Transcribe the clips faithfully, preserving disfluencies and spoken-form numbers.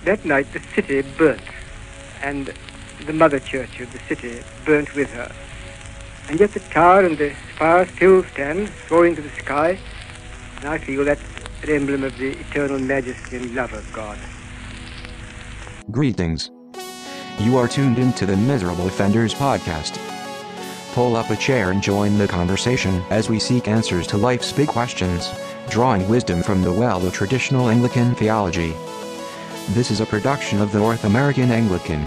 That night the city burnt, and the mother church of the city burnt with her. And yet the tower and the spire still stand, soaring to the sky, and I feel that's an emblem of the eternal majesty and love of God. Greetings. You are tuned into the Miserable Offenders podcast. Pull up a chair and join the conversation as we seek answers to life's big questions, drawing wisdom from the well of traditional Anglican theology. This is a production of the North American Anglican.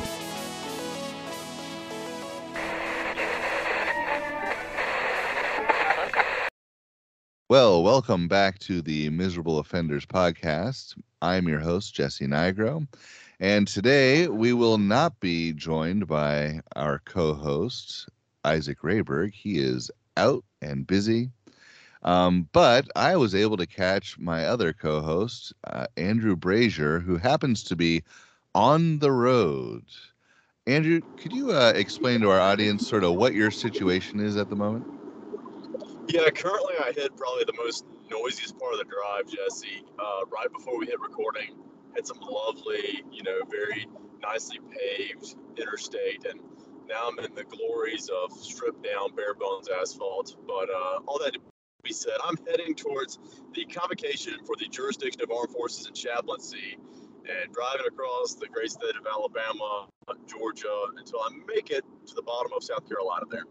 Well, welcome back to the Miserable Offenders podcast. I'm your host, Jesse Nigro, and today we will not be joined by our co-host, Isaac Rayberg. He is out and busy, um, but I was able to catch my other co-host, uh, Andrew Brazier, who happens to be on the road. Andrew, could you uh, explain to our audience sort of what your situation is at the moment? Yeah, currently I hit probably the most noisiest part of the drive, Jesse. Uh, right before we hit recording, had some lovely, you know, very nicely paved interstate, and now I'm in the glories of stripped down, bare bones asphalt. But uh, all that to be said, I'm heading towards the convocation for the jurisdiction of armed forces and chaplaincy, and driving across the great state of Alabama, Georgia, until I make it to the bottom of South Carolina there.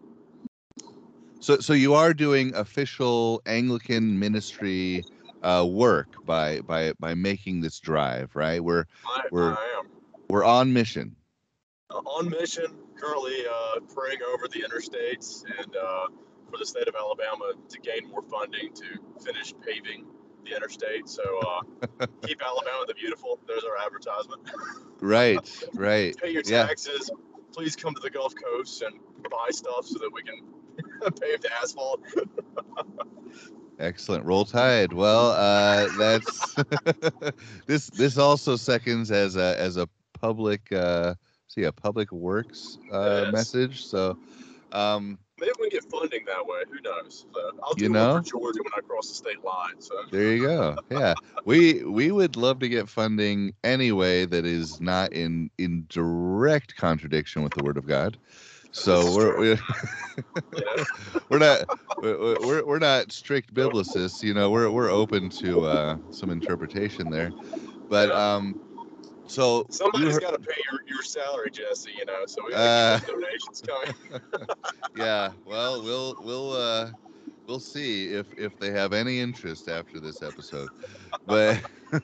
So, so you are doing official Anglican ministry uh, work by by by making this drive, right? We're I, we're I am we're on mission. uh, on mission. Currently uh, praying over the interstates and uh, for the state of Alabama to gain more funding to finish paving the interstate. So uh, keep Alabama the beautiful. There's our advertisement. Right, right. Pay your Yeah. taxes. Please come to the Gulf Coast and buy stuff so that we can pave the asphalt. Excellent. Roll Tide. Well, uh, that's this. This also seconds as a as a public uh, see a public works uh, Yes. message. So, um, Maybe we can get funding that way. Who knows? So I'll do You one know? for Georgia when I cross the state line. So there you go. Yeah, we we would love to get funding anyway that is not in in direct contradiction with the Word of God. So This is we're true. we're, Yeah. we're not we're, we're we're not strict biblicists. You know, we're we're open to uh, some interpretation there. But Yeah. um, so you Somebody's heard, got to pay your, your salary, Jesse, you know, so we got to uh, keep those donations coming. yeah. Well, we'll we'll uh, we'll see if if they have any interest after this episode. But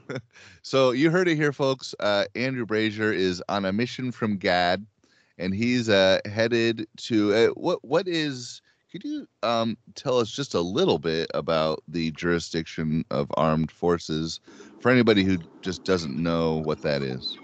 so you heard it here, folks. Uh, Andrew Brazier is on a mission from God, and he's uh, headed to uh, what what is. Could you um, tell us just a little bit about the jurisdiction of armed forces for anybody who just doesn't know what that is?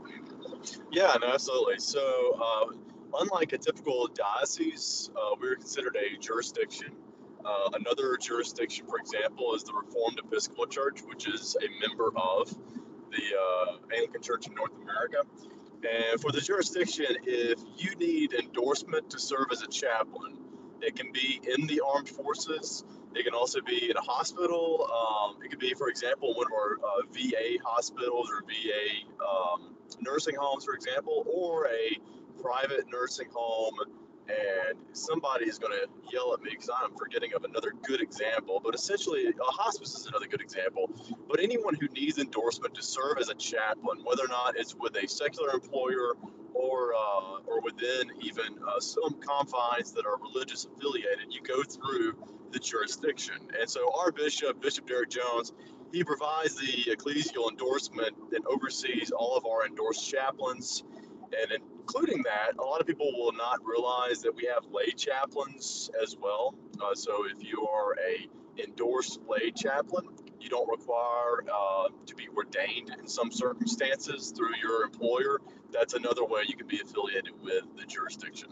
Yeah, no, absolutely. So, uh, unlike a typical diocese, uh, we're considered a jurisdiction. Uh, another jurisdiction, for example, is the Reformed Episcopal Church, which is a member of the uh, Anglican Church in North America. And for the jurisdiction, if you need endorsement to serve as a chaplain, it can be in the armed forces. It can also be in a hospital. Um, it could be, for example, one of our uh, V A hospitals or V A um, nursing homes, for example, or a private nursing home. And somebody is going to yell at me because I'm forgetting of another good example. But essentially, a hospice is another good example. But anyone who needs endorsement to serve as a chaplain, whether or not it's with a secular employer or uh, or within even uh, some confines that are religious affiliated, you go through the jurisdiction. And so our bishop, Bishop Derek Jones, he provides the ecclesial endorsement and oversees all of our endorsed chaplains. And including that, a lot of people will not realize that we have lay chaplains as well. Uh, so if you are a endorsed lay chaplain, you don't require uh, to be ordained in some circumstances through your employer. That's another way you can be affiliated with the jurisdiction.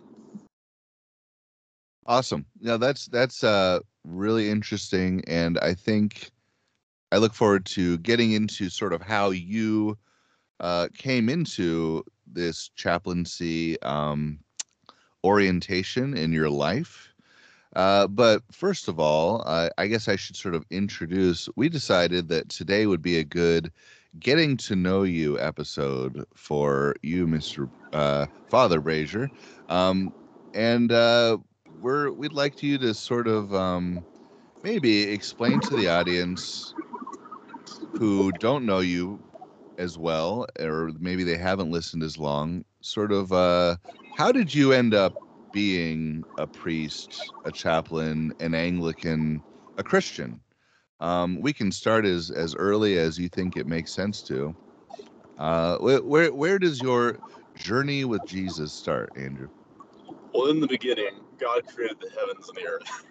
Awesome. Yeah, that's that's uh, really interesting, and I think I look forward to getting into sort of how you uh, came into this chaplaincy um, orientation in your life. Uh, but first of all, uh, I guess I should sort of introduce. We decided that today would be a good getting to know you episode for you, Mister Uh, Father Brazier. Um, and uh, we're we'd like you to sort of um, maybe explain to the audience who don't know you as well, or maybe they haven't listened as long, sort of uh, how did you end up being a priest, a chaplain, an Anglican, a Christian? Um, we can start as as early as you think it makes sense to. Uh, where where, where does your journey with Jesus start, Andrew? Well, in the beginning, God created the heavens and the earth.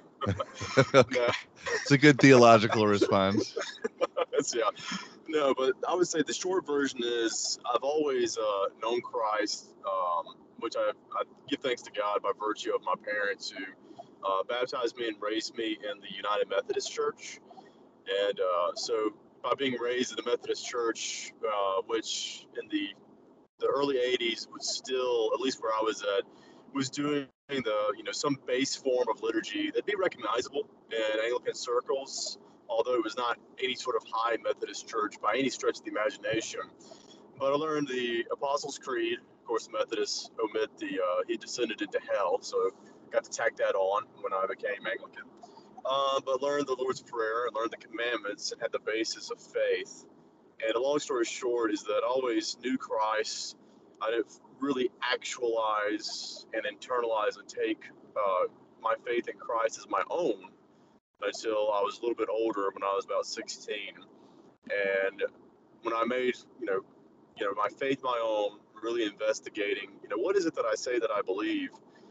Okay. No, It's a good theological response. that's, yeah. No, but I would say the short version is I've always uh, known Christ, um, which I, I give thanks to God by virtue of my parents who uh, baptized me and raised me in the United Methodist Church. And uh, so by being raised in the Methodist Church, uh, which in the the early eighties was still, at least where I was at, was doing the, you know, some base form of liturgy that'd be recognizable in Anglican circles, although it was not any sort of high Methodist church by any stretch of the imagination. But I learned the Apostles' Creed. Of course, Methodists omit the uh, he descended into hell, so got to tack that on when I became Anglican. Uh, but learned the Lord's Prayer and learned the commandments and had the basis of faith. And a long story short is that I always knew Christ. I didn't really actualize and internalize and take uh, my faith in Christ as my own until I was a little bit older, when I was about sixteen. And when I made, you know, you know, my faith my own, really investigating, you know, what is it that I say that I believe?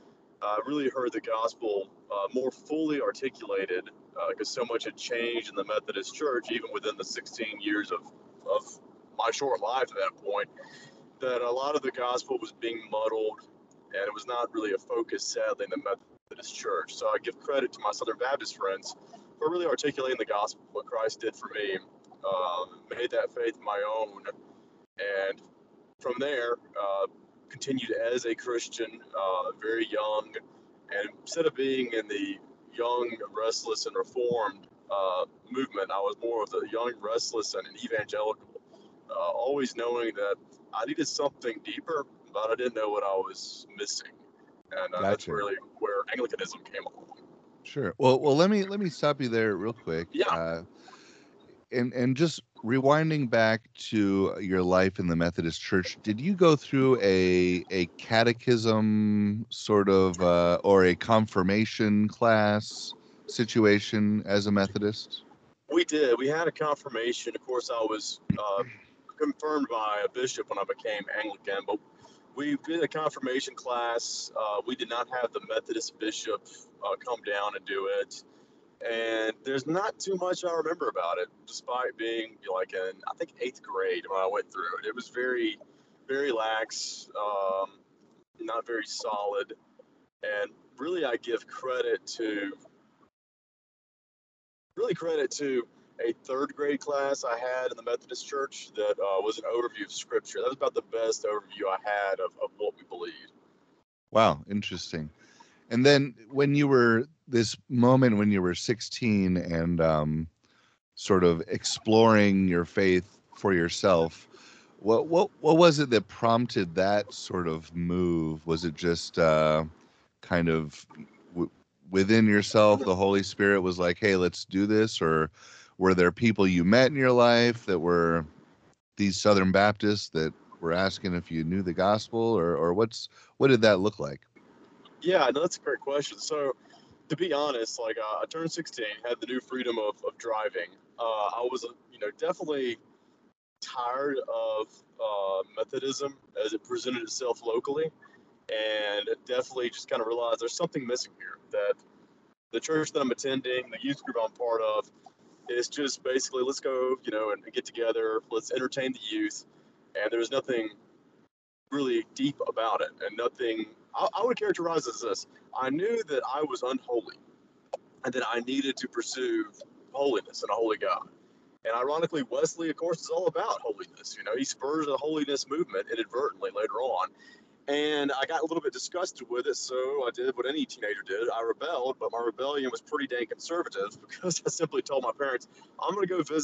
I really heard the gospel uh, more fully articulated because uh, so much had changed in the Methodist Church, even within the sixteen years of, of my short life at that point, that a lot of the gospel was being muddled and it was not really a focus, sadly, in the Methodist Church. So I give credit to my Southern Baptist friends for really articulating the gospel, what Christ did for me, uh, made that faith my own, and from there, uh, continued as a Christian, uh, very young, and instead of being in the young, restless, and reformed uh, movement, I was more of the young, restless, and an evangelical, uh, always knowing that I needed something deeper, but I didn't know what I was missing, and uh, that's Gotcha. really where Anglicanism came along. Sure. Well, well, let me let me stop you there real quick. Yeah. Uh, and and just rewinding back to your life in the Methodist Church, did you go through a a catechism sort of uh, or a confirmation class situation as a Methodist? We did. We had a confirmation. Of course, I was uh, confirmed by a bishop when I became Anglican, but we did a confirmation class. Uh, we did not have the Methodist bishop uh, come down and do it. And there's not too much I remember about it, despite being like in, I think, eighth grade when I went through it. It was very, very lax, um, not very solid. And really, I give credit to, really credit to a third grade class I had in the Methodist Church that uh, was an overview of Scripture. That was about the best overview I had of, of what we believed. Wow, interesting. And then when you were this moment when you were sixteen and um, sort of exploring your faith for yourself, what what what was it that prompted that sort of move? Was it just uh, kind of w- within yourself, the Holy Spirit was like, "Hey, let's do this," or were there people you met in your life that were these Southern Baptists that were asking if you knew the gospel, or or what's what did that look like? Yeah, no, that's a great question. So, to be honest, like uh, I turned sixteen, had the new freedom of, of driving. Uh, I was, uh, you know, definitely tired of uh, Methodism as it presented itself locally, and definitely just kind of realized there's something missing here. That the church that I'm attending, the youth group I'm part of, is just basically let's go, you know, and get together, let's entertain the youth, and there's nothing really deep about it, and nothing. I, I would characterize it as this: I knew that I was unholy, and that I needed to pursue holiness and a holy God. And ironically, Wesley, of course, is all about holiness. You know, he spurs the holiness movement inadvertently later on. And I got a little bit disgusted with it, so I did what any teenager did. I rebelled, but my rebellion was pretty dang conservative because I simply told my parents, I'm going to go visit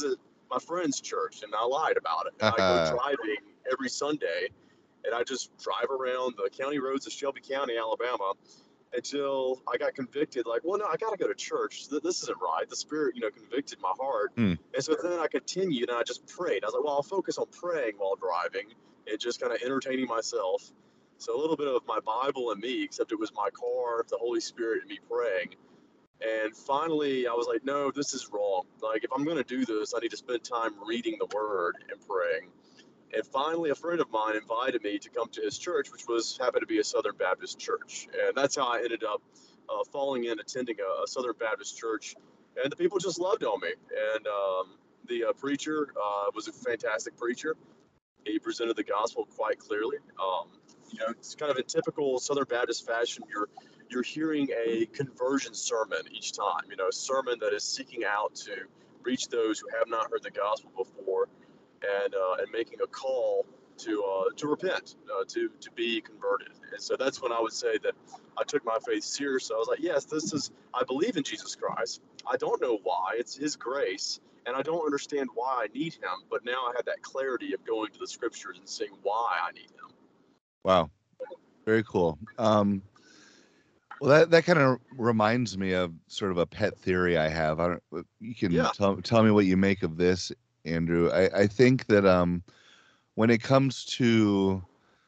my friend's church, and I lied about it. And I go driving every Sunday, and I just drive around the county roads of Shelby County, Alabama, until I got convicted. Like, well, no, I got to go to church. This isn't right. The Spirit, you know, convicted my heart. Hmm. And so then I continued, and I just prayed. I was like, well, I'll focus on praying while driving and just kind of entertaining myself. So a little bit of my Bible and me, except it was my car, the Holy Spirit, and me praying. And finally, I was like, no, this is wrong. Like, if I'm going to do this, I need to spend time reading the Word and praying. And finally, a friend of mine invited me to come to his church, which was happened to be a Southern Baptist church. And that's how I ended up uh, falling in, attending a, a Southern Baptist church. And the people just loved on me. And um, the uh, preacher uh, was a fantastic preacher. He presented the gospel quite clearly. Um, you know, it's kind of in typical Southern Baptist fashion. You're you're hearing a conversion sermon each time. You know, a sermon that is seeking out to reach those who have not heard the gospel before, and uh, and making a call to uh, to repent, uh, to to be converted. And so that's when I would say that I took my faith seriously. I was like, yes, this is. I believe in Jesus Christ. I don't know why. It's His grace. And I don't understand why I need Him, but now I have that clarity of going to the scriptures and seeing why I need Him. Wow, very cool. Um, well, that that kind of reminds me of sort of a pet theory I have. I don't. You can Yeah. tell tell me what you make of this, Andrew. I I think that um, when it comes to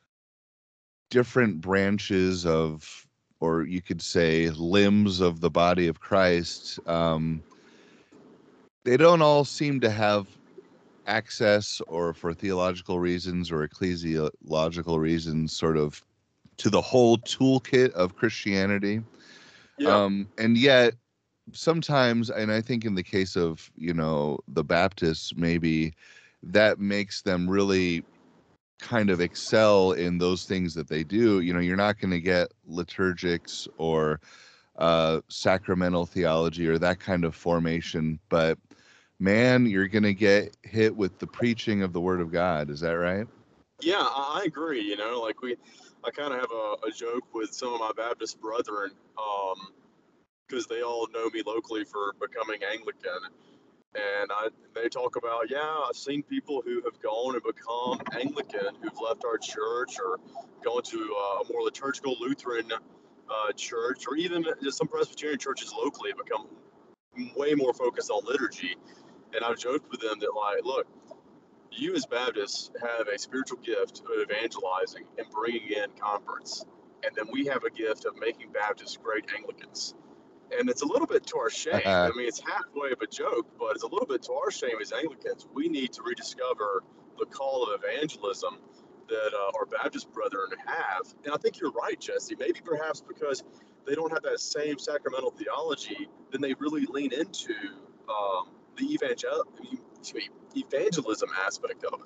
different branches of, or you could say limbs of the body of Christ, um, they don't all seem to have access, or for theological reasons or ecclesiological reasons, sort of to the whole toolkit of Christianity. Yeah. Um, and yet sometimes, and I think in the case of, you know, the Baptists, maybe that makes them really kind of excel in those things that they do. You know, you're not going to get liturgics or uh, sacramental theology or that kind of formation, but man, you're going to get hit with the preaching of the Word of God. Is that right? Yeah, I, I agree. You know, like we, I kind of have a, a joke with some of my Baptist brethren, um, because they all know me locally for becoming Anglican. And I, they talk about, yeah, I've seen people who have gone and become Anglican, who've left our church or gone to uh, a more liturgical Lutheran uh, church, or even just some Presbyterian churches locally have become way more focused on liturgy. And I've joked with them that, like, look, you as Baptists have a spiritual gift of evangelizing and bringing in converts. And then we have a gift of making Baptists great Anglicans. And it's a little bit to our shame. I mean, it's halfway of a joke, but it's a little bit to our shame as Anglicans. We need to rediscover the call of evangelism that uh, our Baptist brethren have. And I think you're right, Jesse. Maybe perhaps because they don't have that same sacramental theology, then they really lean into um, the evangel- excuse me, evangelism aspect of it.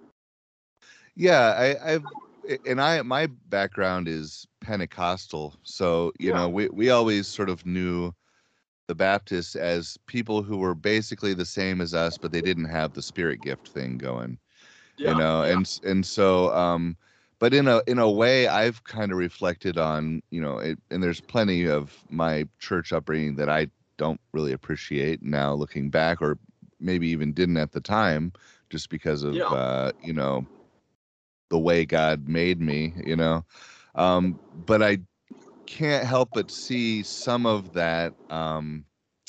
Yeah, I, I've and I my background is Pentecostal, so you Yeah. know we we always sort of knew the Baptists as people who were basically the same as us, but they didn't have the Spirit gift thing going, Yeah, you know, yeah. and and so um, but in a in a way, I've kind of reflected on, you know, it, and there's plenty of my church upbringing that I don't really appreciate now looking back, or maybe even didn't at the time, just because of Yeah. uh, you know, the way God made me, you know. Um, but I can't help but see some of that um,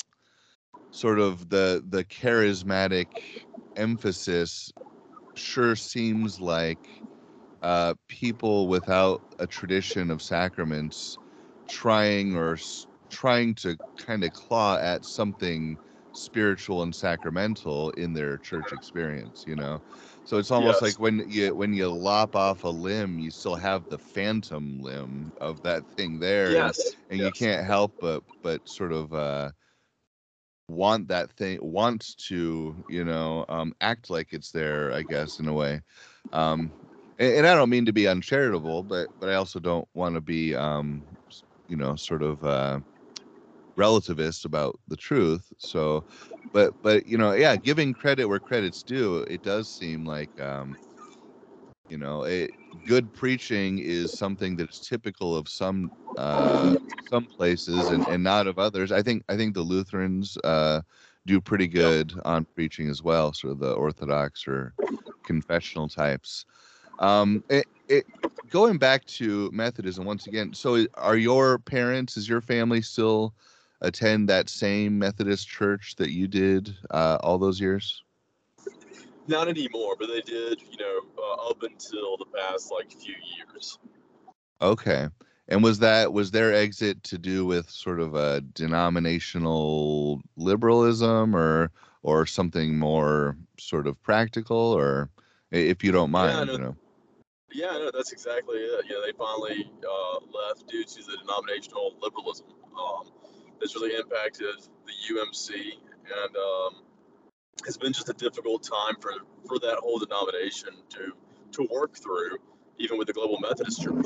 sort of the the charismatic emphasis sure seems like uh, people without a tradition of sacraments trying or s- trying to kind of claw at something spiritual and sacramental in their church experience, you know. So it's almost Yes. like when you when you lop off a limb, you still have the phantom limb of that thing there, and Yes. and you Yes. can't help but but sort of uh want that thing, wants to, you know, um act like it's there, I guess, in a way. um and, and I don't mean to be uncharitable, but but I also don't want to be um s- you know, sort of uh relativist about the truth. So but but you know, yeah, giving credit where credit's due, it does seem like um you know, it, good preaching is something that's typical of some uh some places, and and not of others. I think I think the Lutherans uh do pretty Yep. good on preaching as well, sort of the Orthodox or confessional types. Um, it, it, going back to Methodism once again, so are your parents, is your family still attend that same Methodist church that you did uh, all those years? Not anymore, but they did, you know, uh, up until the past like few years. Okay. And was that was their exit to do with sort of a denominational liberalism or or something more sort of practical, or i- if you don't Yeah, mind, no, you know? yeah, no, that's exactly it. You know, they finally uh, left due to the denominational liberalism. Um, that's really impacted the U M C, and um, it's been just a difficult time for for that whole denomination to to work through, even with the Global Methodist Church.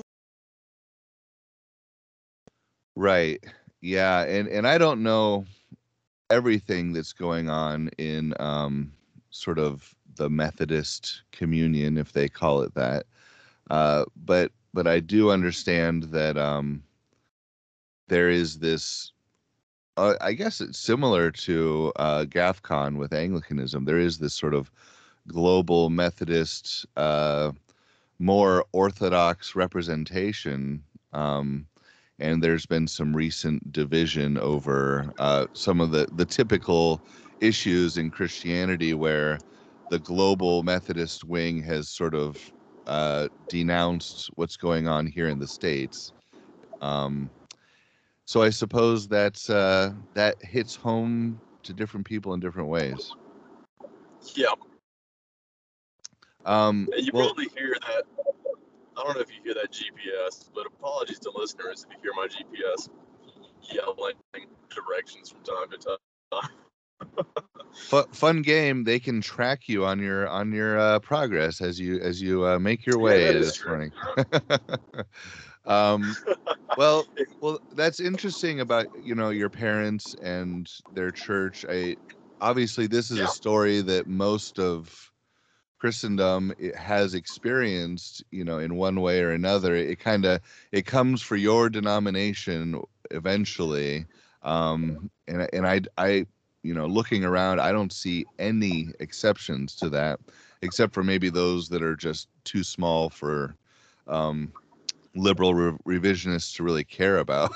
Right. Yeah, and and I don't know everything that's going on in um sort of the Methodist communion, if they call it that. Uh but but I do understand that um there is this uh, I guess it's similar to uh GAFCON with Anglicanism. There is this sort of global Methodist uh more orthodox representation, um and there's been some recent division over uh, some of the, the typical issues in Christianity where the global Methodist wing has sort of uh, denounced what's going on here in the States. Um, so I suppose that's, uh, that hits home to different people in different ways. Yeah, Um, and you well, probably hear that. I don't know if you hear that G P S, but apologies to listeners if you hear my G P S yelling directions from time to time. fu- fun game. They can track you on your on your uh, progress as you as you uh, make your Yeah, way that is this true. morning. um, well, well, that's interesting about you know your parents and their church. I obviously this is a Yeah, story that most of Christendom it has experienced, you know, in one way or another. It kind of it comes for your denomination eventually, um, and and I I you know looking around, I don't see any exceptions to that, except for maybe those that are just too small for um, liberal re- revisionists to really care about.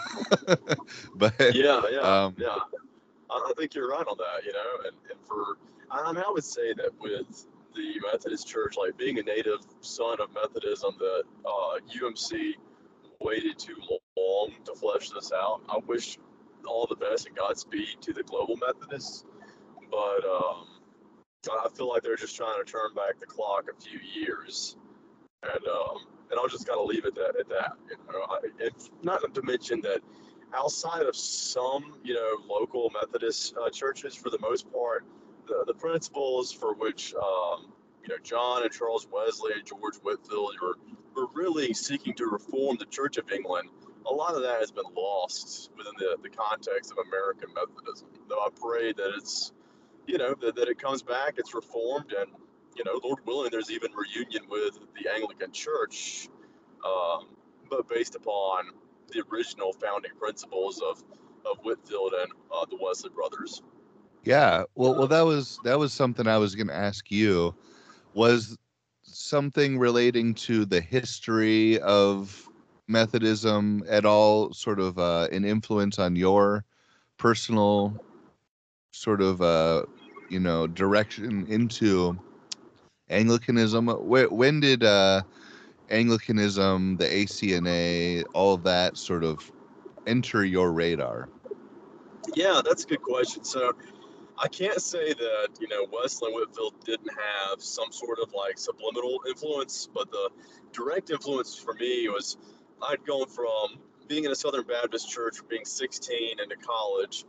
but yeah, yeah, um, yeah. I I think you're right on that, you know, and, and for, I mean, I would say that with the Methodist Church, like being a native son of Methodism, that uh, U M C waited too long to flesh this out. I wish all the best and Godspeed to the Global Methodists, but um, I feel like they're just trying to turn back the clock a few years, and um, and I'll just gotta leave it at, at that. You know, I, and not to mention that outside of some, you know, local Methodist uh, churches, for the most part, the, the principles for which, um, you know, John and Charles Wesley and George Whitefield were, were really seeking to reform the Church of England, a lot of that has been lost within the, the context of American Methodism. Though I pray that it's, you know, that, that it comes back, it's reformed, and, you know, Lord willing, there's even reunion with the Anglican Church, um, but based upon the original founding principles of, of Whitefield and uh, the Wesley brothers. yeah, well, well, that was that was something I was going to ask you. Was something relating to the history of Methodism at all sort of uh, an influence on your personal sort of uh, you know direction into Anglicanism? Wh- when did uh, Anglicanism, the A C N A, all of that sort of enter your radar? Yeah, that's a good question. So I can't say that, you know, Wesley and Whitefield didn't have some sort of like subliminal influence, but the direct influence for me was I'd gone from being in a Southern Baptist church, being sixteen into college,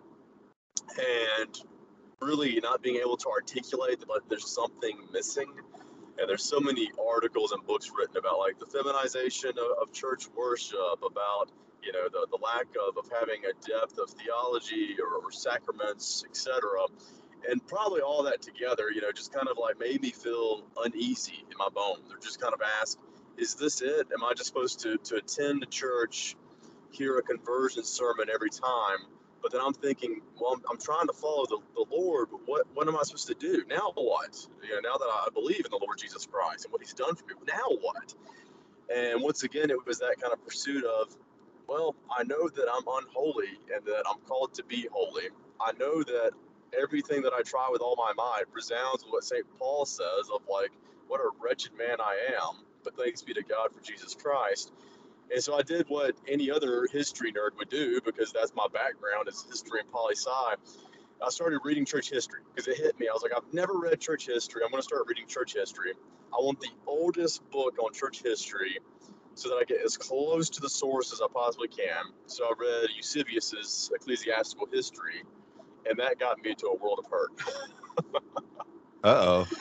and really not being able to articulate that like, there's something missing. And there's so many articles and books written about like the feminization of, of church worship, about, you know, the, the lack of, of having a depth of theology or, or sacraments, et cetera. And probably all that together, you know, just kind of like made me feel uneasy in my bones, or just kind of ask, is this it? Am I just supposed to, to attend a church, hear a conversion sermon every time, But then I'm thinking, well, I'm, I'm trying to follow the, the Lord, but what, what am I supposed to do? Now what? You know, now that I believe in the Lord Jesus Christ and what he's done for me, now what? And once again, it was that kind of pursuit of, well, I know that I'm unholy and that I'm called to be holy. I know that everything that I try with all my might resounds with what Saint Paul says of like, what a wretched man I am, but thanks be to God for Jesus Christ. And so I did what any other history nerd would do, because that's my background is history and poli-sci. I started reading church history because it hit me. I was like, I've never read church history. I'm going to start reading church history. I want the oldest book on church history so that I get as close to the source as I possibly can. So I read Eusebius's Ecclesiastical History, and that got me into a world of hurt. Uh-oh.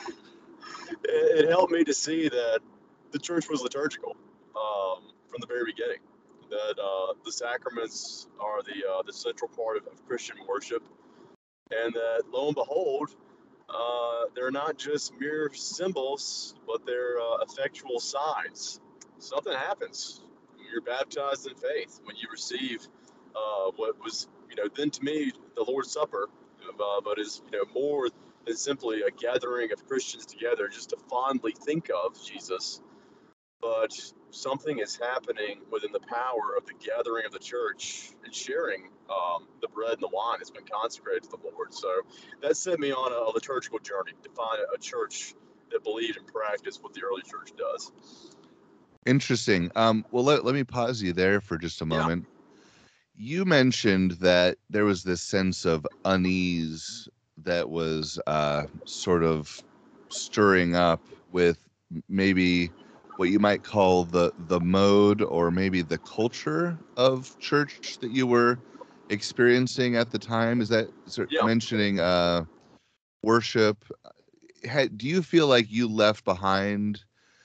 It, it helped me to see that the church was liturgical um, from the very beginning. That uh, the sacraments are the uh, the central part of, of Christian worship, and that lo and behold, uh, they're not just mere symbols, but they're uh, effectual signs. Something happens when you're baptized in faith, when you receive uh, what was, you know, then to me the Lord's Supper, uh, but is, you know, more than simply a gathering of Christians together just to fondly think of Jesus, but something is happening within the power of the gathering of the church and sharing um, the bread and the wine that's been consecrated to the Lord. So that set me on a liturgical journey to find a church that believed and practiced what the early church does. Interesting. Um, well, let, let me pause you there for just a Yeah. moment. You mentioned that there was this sense of unease that was uh, sort of stirring up with maybe what you might call the the mode or maybe the culture of church that you were experiencing at the time. Is that sort Yeah. mentioning uh, worship? Had, do you feel like you left behind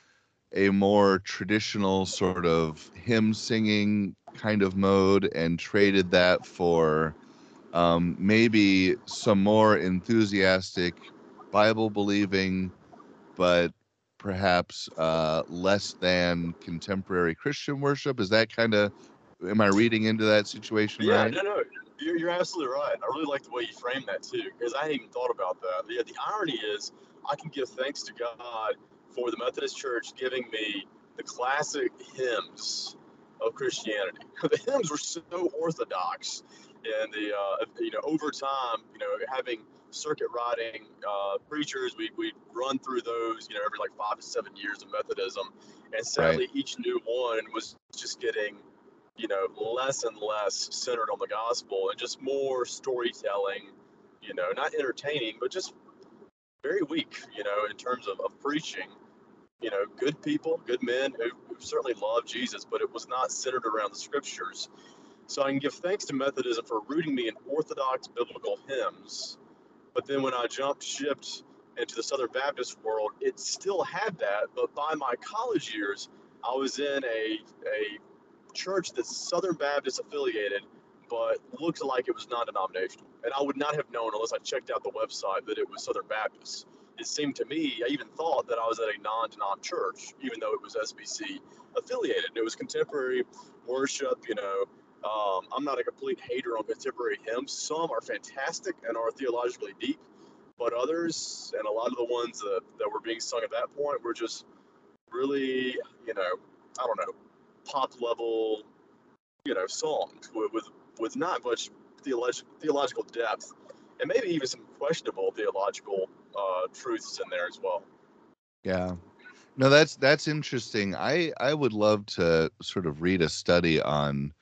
a more traditional sort of hymn singing kind of mode and traded that for um, maybe some more enthusiastic Bible believing, but perhaps uh, less than contemporary Christian worship? Is that kind of, am I reading into that situation Yeah, right? no, no, you're, you're absolutely right. I really like the way you framed that too, because I hadn't even thought about that. But yeah, the irony is I can give thanks to God for the Methodist Church giving me the classic hymns of Christianity. The hymns were so orthodox, and the uh, you know over time, you know, having circuit riding uh, preachers, we we run through those, you know, every like five to seven years of Methodism, and sadly, Right. each new one was just getting, you know, less and less centered on the gospel and just more storytelling, you know, not entertaining, but just very weak, you know, in terms of, of preaching. You know, good people, good men who, who certainly loved Jesus, but it was not centered around the scriptures. So I can give thanks to Methodism for rooting me in orthodox biblical hymns. But then when I jumped shipped into the Southern Baptist world, it still had that. But by my college years, I was in a, a church that's Southern Baptist affiliated, but looked like it was non-denominational. And I would not have known unless I checked out the website that it was Southern Baptist. It seemed to me, I even thought that I was at a non-denom church, even though it was S B C affiliated. It was contemporary worship, you know. Um, I'm not a complete hater on contemporary hymns. Some are fantastic and are theologically deep, but others, and a lot of the ones that, that were being sung at that point, were just really, you know, I don't know, pop level, you know, songs with with, with not much theolog- theological depth, and maybe even some questionable theological uh, truths in there as well. Yeah. No, that's that's interesting. I I would love to sort of read a study on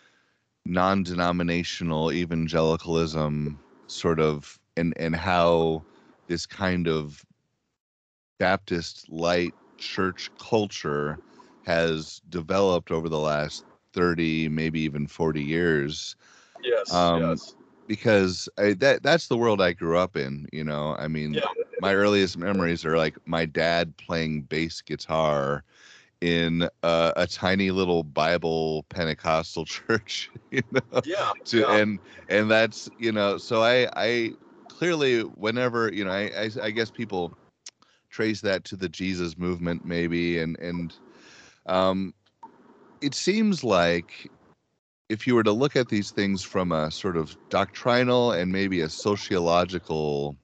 non-denominational evangelicalism, sort of, and and how this kind of Baptist light church culture has developed over the last thirty, maybe even forty years. Yes, Um, yes, because I, that that's the world I grew up in. You know, I mean, yeah, my earliest memories are like my dad playing bass guitar in uh, a tiny little Bible Pentecostal church, you know, yeah, to yeah, and and that's, you know, so I I clearly whenever, you know, I I, I guess people trace that to the Jesus movement maybe, and and um it seems like if you were to look at these things from a sort of doctrinal and maybe a sociological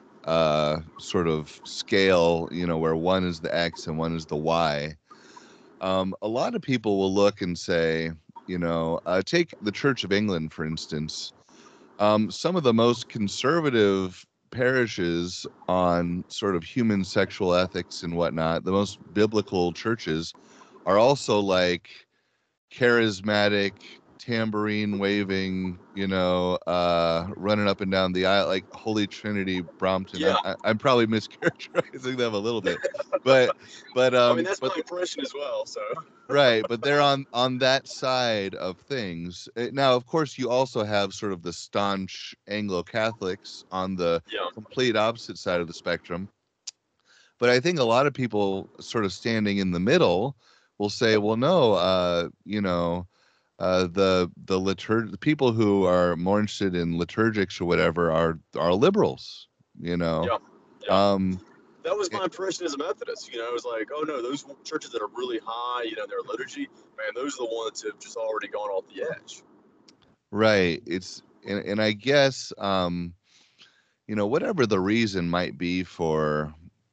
uh, sort of scale, you know, where one is the X and one is the Y, um, a lot of people will look and say, you know, uh, take the Church of England, for instance. Um, some of the most conservative parishes on sort of human sexual ethics and whatnot, the most biblical churches, are also like charismatic, tambourine waving, you know, uh, running up and down the aisle, like Holy Trinity Brompton. Yeah. I'm, I- I'm probably mischaracterizing them a little bit, but, but, I mean, um, that's but my impression as well. So right, but they're on on that side of things. Uh, Now, of course, you also have sort of the staunch Anglo-Catholics on the yeah, complete opposite side of the spectrum. But I think a lot of people sort of standing in the middle will say, well, no, uh, you know, uh, the the liturg the people who are more interested in liturgics or whatever are are liberals, you know. yeah, yeah. Um, That was it- my impression as a Methodist. You know, it was like, oh no, those churches that are really high, you know, in their liturgy, man, those are the ones that have just already gone off the edge. right. It's and, and I guess um, you know, whatever the reason might be for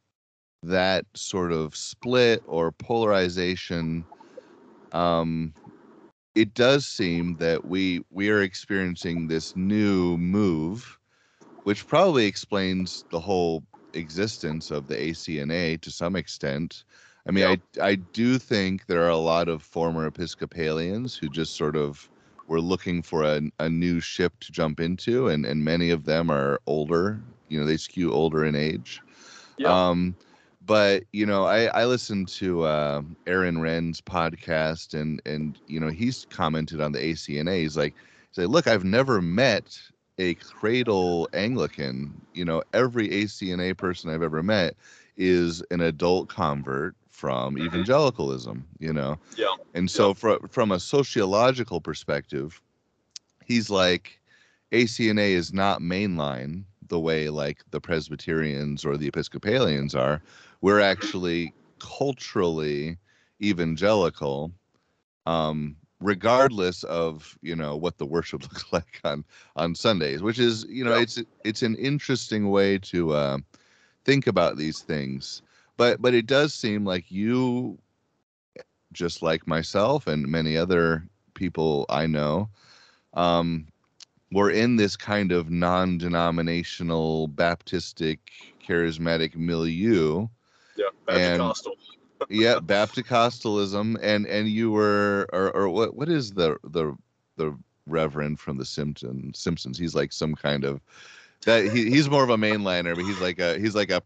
that sort of split or polarization, um, it does seem that we we are experiencing this new move, which probably explains the whole existence of the A C N A to some extent. I mean, Yeah, I I do think there are a lot of former Episcopalians who just sort of were looking for a, a new ship to jump into, and and many of them are older. You know, they skew older in age. yeah, Um, but you know, I I listened to uh, Aaron Wren's podcast, and and you know, he's commented on the A C N A. He's like, he's like, look, I've never met a cradle Anglican. You know, every A C N A person I've ever met is an adult convert from evangelicalism. You know, yeah, and yeah, so fro- from a sociological perspective, he's like, A C N A is not mainline the way like the Presbyterians or the Episcopalians are. We're actually culturally evangelical, um, regardless of, you know, what the worship looks like on on Sundays, which is, you know, yeah, it's it's an interesting way to uh, think about these things. But but it does seem like you, just like myself and many other people I know, um, we're in this kind of non-denominational Baptistic charismatic milieu, yeah. and Baptist-costal. yeah, Bapticostalism, and and you were, or or what what is the the the Reverend from the Simpsons? Simpsons. He's like some kind of that. He he's more of a mainliner, but he's like a he's like a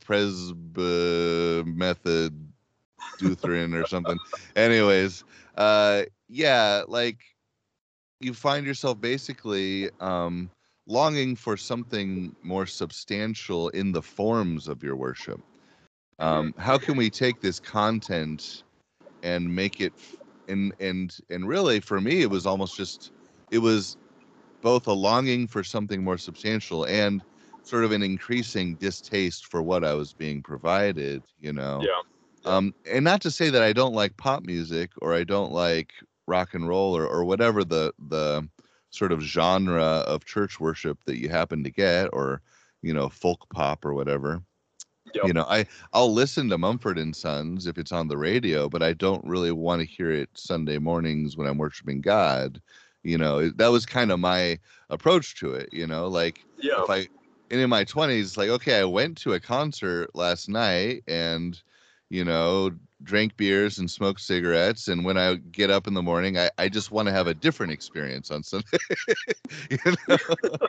Presby method Lutheran or something. Anyways, uh, yeah, like you find yourself basically um, longing for something more substantial in the forms of your worship. Um, how can we take this content and make it f- and and and really for me it was almost just it was both a longing for something more substantial and sort of an increasing distaste for what I was being provided, you know. Yeah, yeah, Um, and not to say that I don't like pop music or I don't like rock and roll or, or whatever the the sort of genre of church worship that you happen to get, or you know, folk pop or whatever. yeah, You know, I I'll listen to Mumford and Sons if it's on the radio, but I don't really want to hear it Sunday mornings when I'm worshiping God. You know, it- that was kind of my approach to it. You know, like yeah, if I and in my twenties, like okay, I went to a concert last night and you know drank beers and smoked cigarettes, and when I get up in the morning, I I just want to have a different experience on Sunday. you know,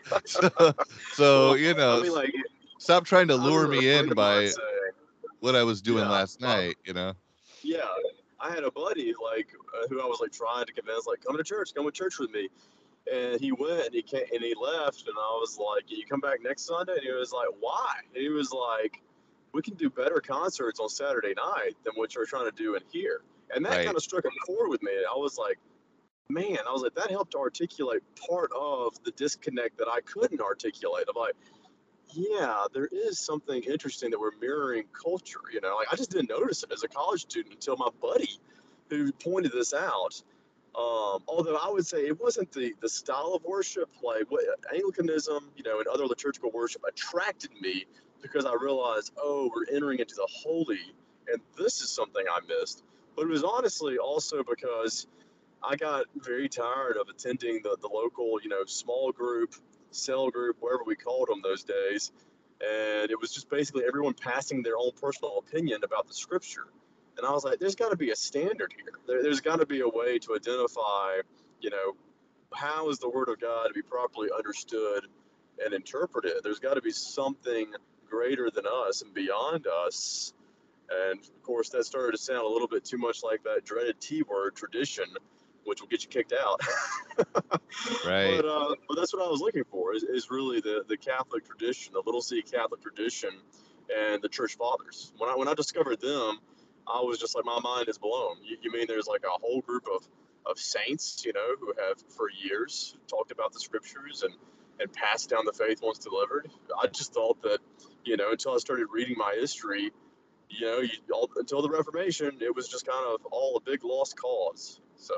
so so Well, you I know. mean, like, Stop trying to I lure remember a me friend in of mine by saying, what I was doing yeah, last my, night, you know? yeah, I had a buddy like uh, who I was like trying to convince, like, come to church, come to church with me. And he went and he came and he left, and I was like, "You come back next Sunday?" And he was like, "Why?" And he was like, "We can do better concerts on Saturday night than what you're trying to do in here." And that kind Right. of struck a chord with me. I was like, "Man," I was like, that helped articulate part of the disconnect that I couldn't articulate. I'm like, "Yeah, there is something interesting that we're mirroring culture." You know, like I just didn't notice it as a college student until my buddy, who pointed this out. Um, although I would say it wasn't the, the style of worship, like what Anglicanism, you know, and other liturgical worship attracted me because I realized, oh, we're entering into the holy, and this is something I missed. But it was honestly also because I got very tired of attending the, the local, you know, small group, cell group, wherever we called them those days. And it was just basically everyone passing their own personal opinion about the scripture. And I was like, there's got to be a standard here. There, there's got to be a way to identify, you know, how is the word of God to be properly understood and interpreted? There's got to be something greater than us and beyond us. And of course, that started to sound a little bit too much like that dreaded T word, tradition, which will get you kicked out. Right. but uh, but that's what I was looking for is, is really the, the Catholic tradition, the Little C Catholic tradition, and the Church Fathers. When I when I discovered them, I was just like, my mind is blown. You, you mean there's like a whole group of, of saints, you know, who have for years talked about the scriptures and and passed down the faith once delivered. I just thought that, you know, until I started reading my history, you know, you, all, until the Reformation, it was just kind of all a big lost cause. So.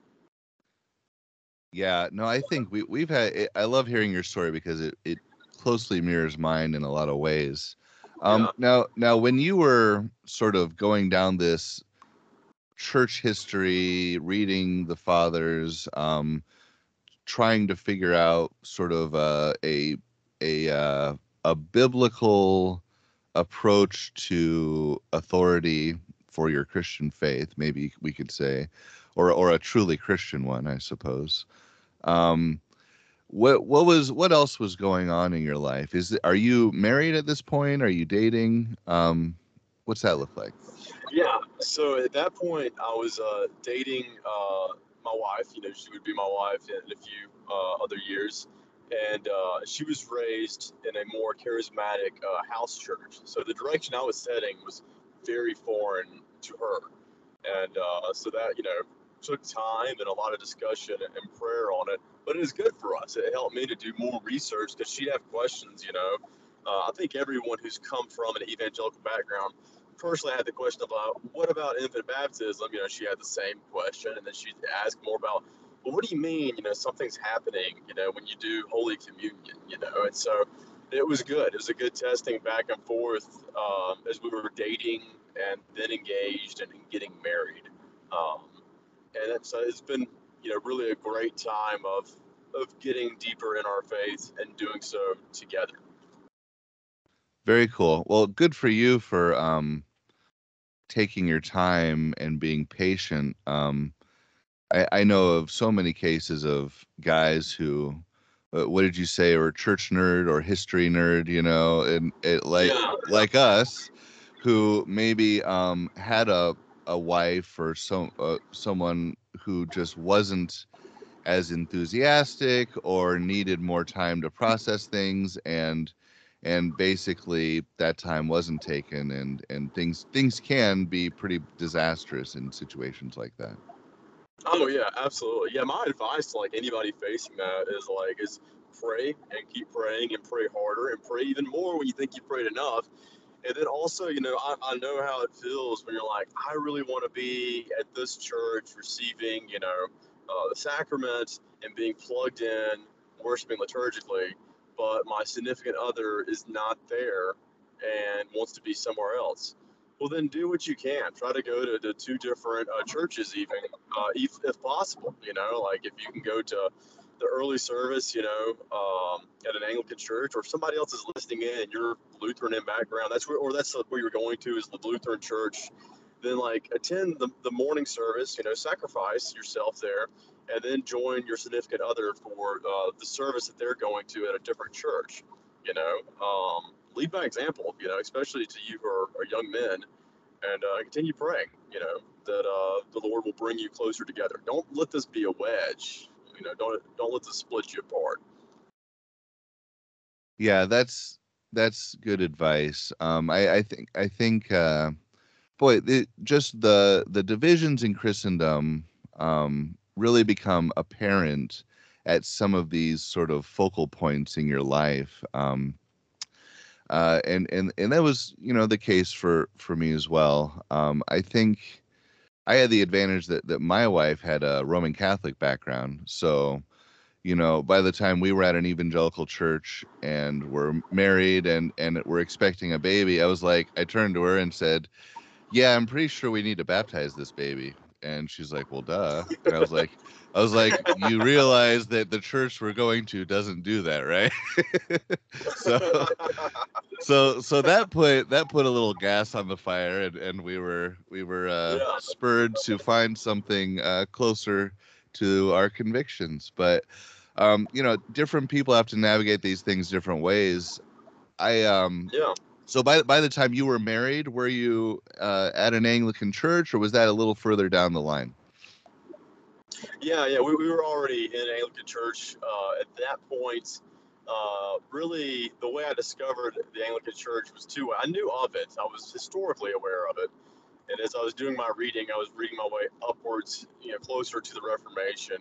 Yeah, no, I think we we've had. It, I love hearing your story because it it closely mirrors mine in a lot of ways. Um, Yeah. now, now, when you were sort of going down this church history, reading the fathers, um, trying to figure out sort of uh, a a uh, a biblical approach to authority for your Christian faith, maybe we could say, or or a truly Christian one, I suppose. Um, what what was what else was going on in your life? Is it, are you married at this point? Are you dating? Um, what's that look like? Yeah. So at that point, I was uh, dating uh, my wife. You know, she would be my wife in a few uh, other years. And uh, she was raised in a more charismatic uh, house church. So the direction I was heading was very foreign to her. And uh, so that, you know, took time and a lot of discussion and prayer on it. But it was good for us. It helped me to do more research because she'd have questions, you know. Uh, I think everyone who's come from an evangelical background personally had the question about what about infant baptism? You know, she had the same question, and then she'd ask more about, well, what do you mean? You know, something's happening. You know, when you do Holy Communion. You know, and so it was good. It was a good testing back and forth um, as we were dating and then engaged and getting married. Um, and it, so it's been, you know, really a great time of of getting deeper in our faith and doing so together. Very cool. Well, good for you for um, taking your time and being patient. Um, I, I know of so many cases of guys who, uh, what did you say, or church nerd or history nerd, you know, and it like Yeah, yeah. like us, who maybe um, had a a wife or some uh, someone who just wasn't as enthusiastic or needed more time to process things, and and basically that time wasn't taken, and and things things can be pretty disastrous in situations like that. Oh yeah, absolutely. Yeah, my advice to like anybody facing that is like is pray and keep praying and pray harder and pray even more when you think you've prayed enough. And then also, you know, I, I know how it feels when you're like, I really want to be at this church receiving, you know, uh, the sacraments and being plugged in, worshiping liturgically, but my significant other is not there and wants to be somewhere else. Well, then do what you can. Try to go to, to two different uh, churches, even uh, if, if possible. You know, like if you can go to the early service, you know, um, at an Anglican church, or if somebody else is listening in and you're Lutheran in background, that's where, or that's where you're going to is the Lutheran church. Then like attend the, the morning service, you know, sacrifice yourself there, and then join your significant other for uh, the service that they're going to at a different church. You know, um, lead by example. You know, especially to you who are, are young men, and uh, continue praying. You know that uh, the Lord will bring you closer together. Don't let this be a wedge. You know, don't don't let this split you apart. Yeah, that's that's good advice. Um, I, I think I think uh, boy, the, just the the divisions in Christendom um, really become apparent at some of these sort of focal points in your life. Um, uh, and and and that was, you know, the case for for me as well. Um, I think I had the advantage that that my wife had a Roman Catholic background, so you know, by the time we were at an evangelical church and were married and and we're expecting a baby, I was like, I turned to her and said, "Yeah, I'm pretty sure we need to baptize this baby." And she's like, "Well, duh." And I was like, I was like, "You realize that the church we're going to doesn't do that, right?" so, so, so that put that put a little gas on the fire, and, and we were we were uh, Yeah. spurred to find something uh, closer to our convictions. But um, you know, different people have to navigate these things different ways. I um, Yeah. so by by the time you were married, were you uh, at an Anglican church, or was that a little further down the line? Yeah, yeah, we, we were already in Anglican church uh, at that point. Uh, really, the way I discovered the Anglican church was two ways. I knew of it. I was historically aware of it. And as I was doing my reading, I was reading my way upwards, you know, closer to the Reformation.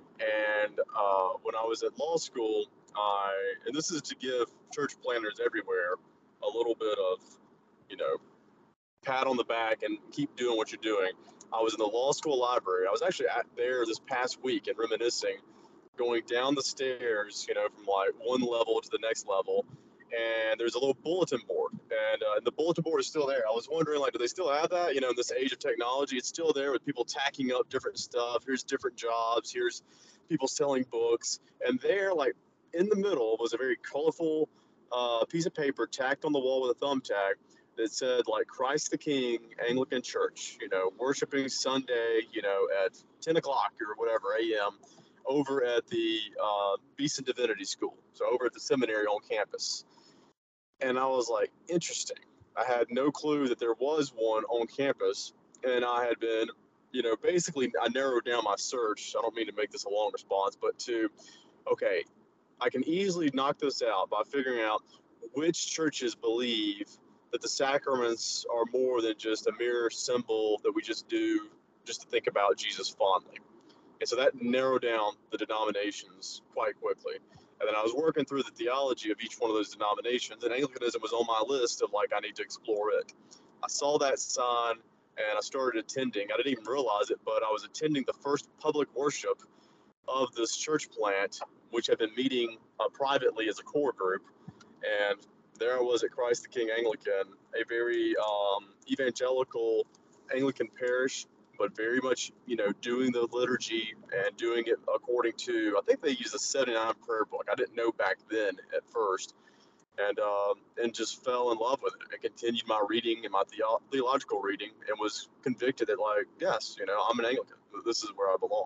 And uh, when I was at law school, I, and this is to give church planners everywhere a little bit of, you know, pat on the back and keep doing what you're doing. I was in the law school library. I was actually at there this past week and reminiscing, going down the stairs, you know, from like one level to the next level. And there's a little bulletin board, and, uh, and the bulletin board is still there. I was wondering, like, do they still have that? You know, in this age of technology, it's still there with people tacking up different stuff. Here's different jobs. Here's people selling books, and there, like, in the middle was a very colorful uh, piece of paper tacked on the wall with a thumbtack that said, like, Christ the King Anglican Church, you know, worshiping Sunday, you know, at ten o'clock or whatever a m over at the uh, Beeson Divinity School, so over at the seminary on campus. And I was like, interesting. I had no clue that there was one on campus, and I had been, you know, basically I narrowed down my search. I don't mean to make this a long response, but to, okay, I can easily knock this out by figuring out which churches believe that the sacraments are more than just a mere symbol that we just do just to think about Jesus fondly. And so that narrowed down the denominations quite quickly. And then I was working through the theology of each one of those denominations, and Anglicanism was on my list of, like, I need to explore it. I saw that sign and I started attending. I didn't even realize it, but I was attending the first public worship of this church plant, which had been meeting uh, privately as a core group. And there I was at Christ the King Anglican, a very um, evangelical Anglican parish, but very much, you know, doing the liturgy and doing it according to, I think they use the seventy-nine prayer book. I didn't know back then at first. And um, and just fell in love with it and continued my reading and my theo- theological reading, and was convicted that, like, yes, you know, I'm an Anglican. This is where I belong.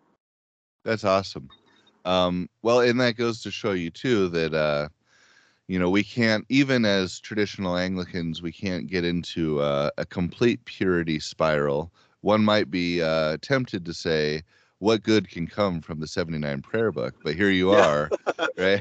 That's awesome. Um, well, and that goes to show you too that uh, you know, we can't, even as traditional Anglicans, we can't get into uh, a complete purity spiral. One might be uh, tempted to say, "What good can come from the seventy-nine prayer book?" But here you Yeah. are, right?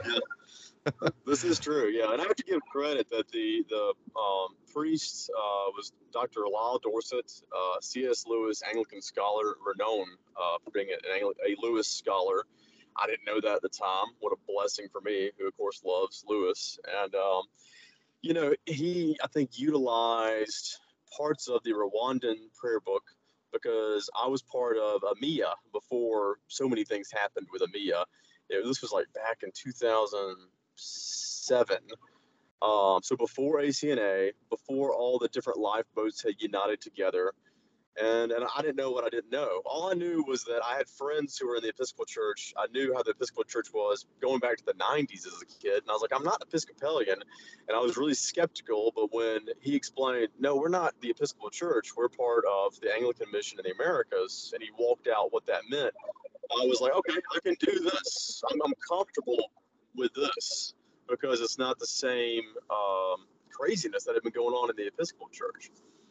This is true, yeah, and I have to give credit that the the um, priest uh, was Doctor Lyle Dorset, uh, C S. Lewis Anglican scholar, renowned uh, for being an Angli- a Lewis scholar. I didn't know that at the time. What a blessing for me, who of course loves Lewis. And um, you know, he, I think, utilized parts of the Rwandan prayer book, because I was part of AMIA before so many things happened with AMIA. It, this was like back in two thousand seven. Um, so before A C N A, before all the different lifeboats had united together, and and I didn't know what I didn't know. All I knew was that I had friends who were in the Episcopal Church. I knew how the Episcopal Church was going back to the nineties as a kid, and I was like, I'm not Episcopalian, and I was really skeptical. But when he explained, no, we're not the Episcopal Church, we're part of the Anglican Mission in the Americas, and he walked out what that meant, I was like, okay, I can do this. I'm, I'm comfortable with this, because it's not the same um, craziness that had been going on in the Episcopal Church.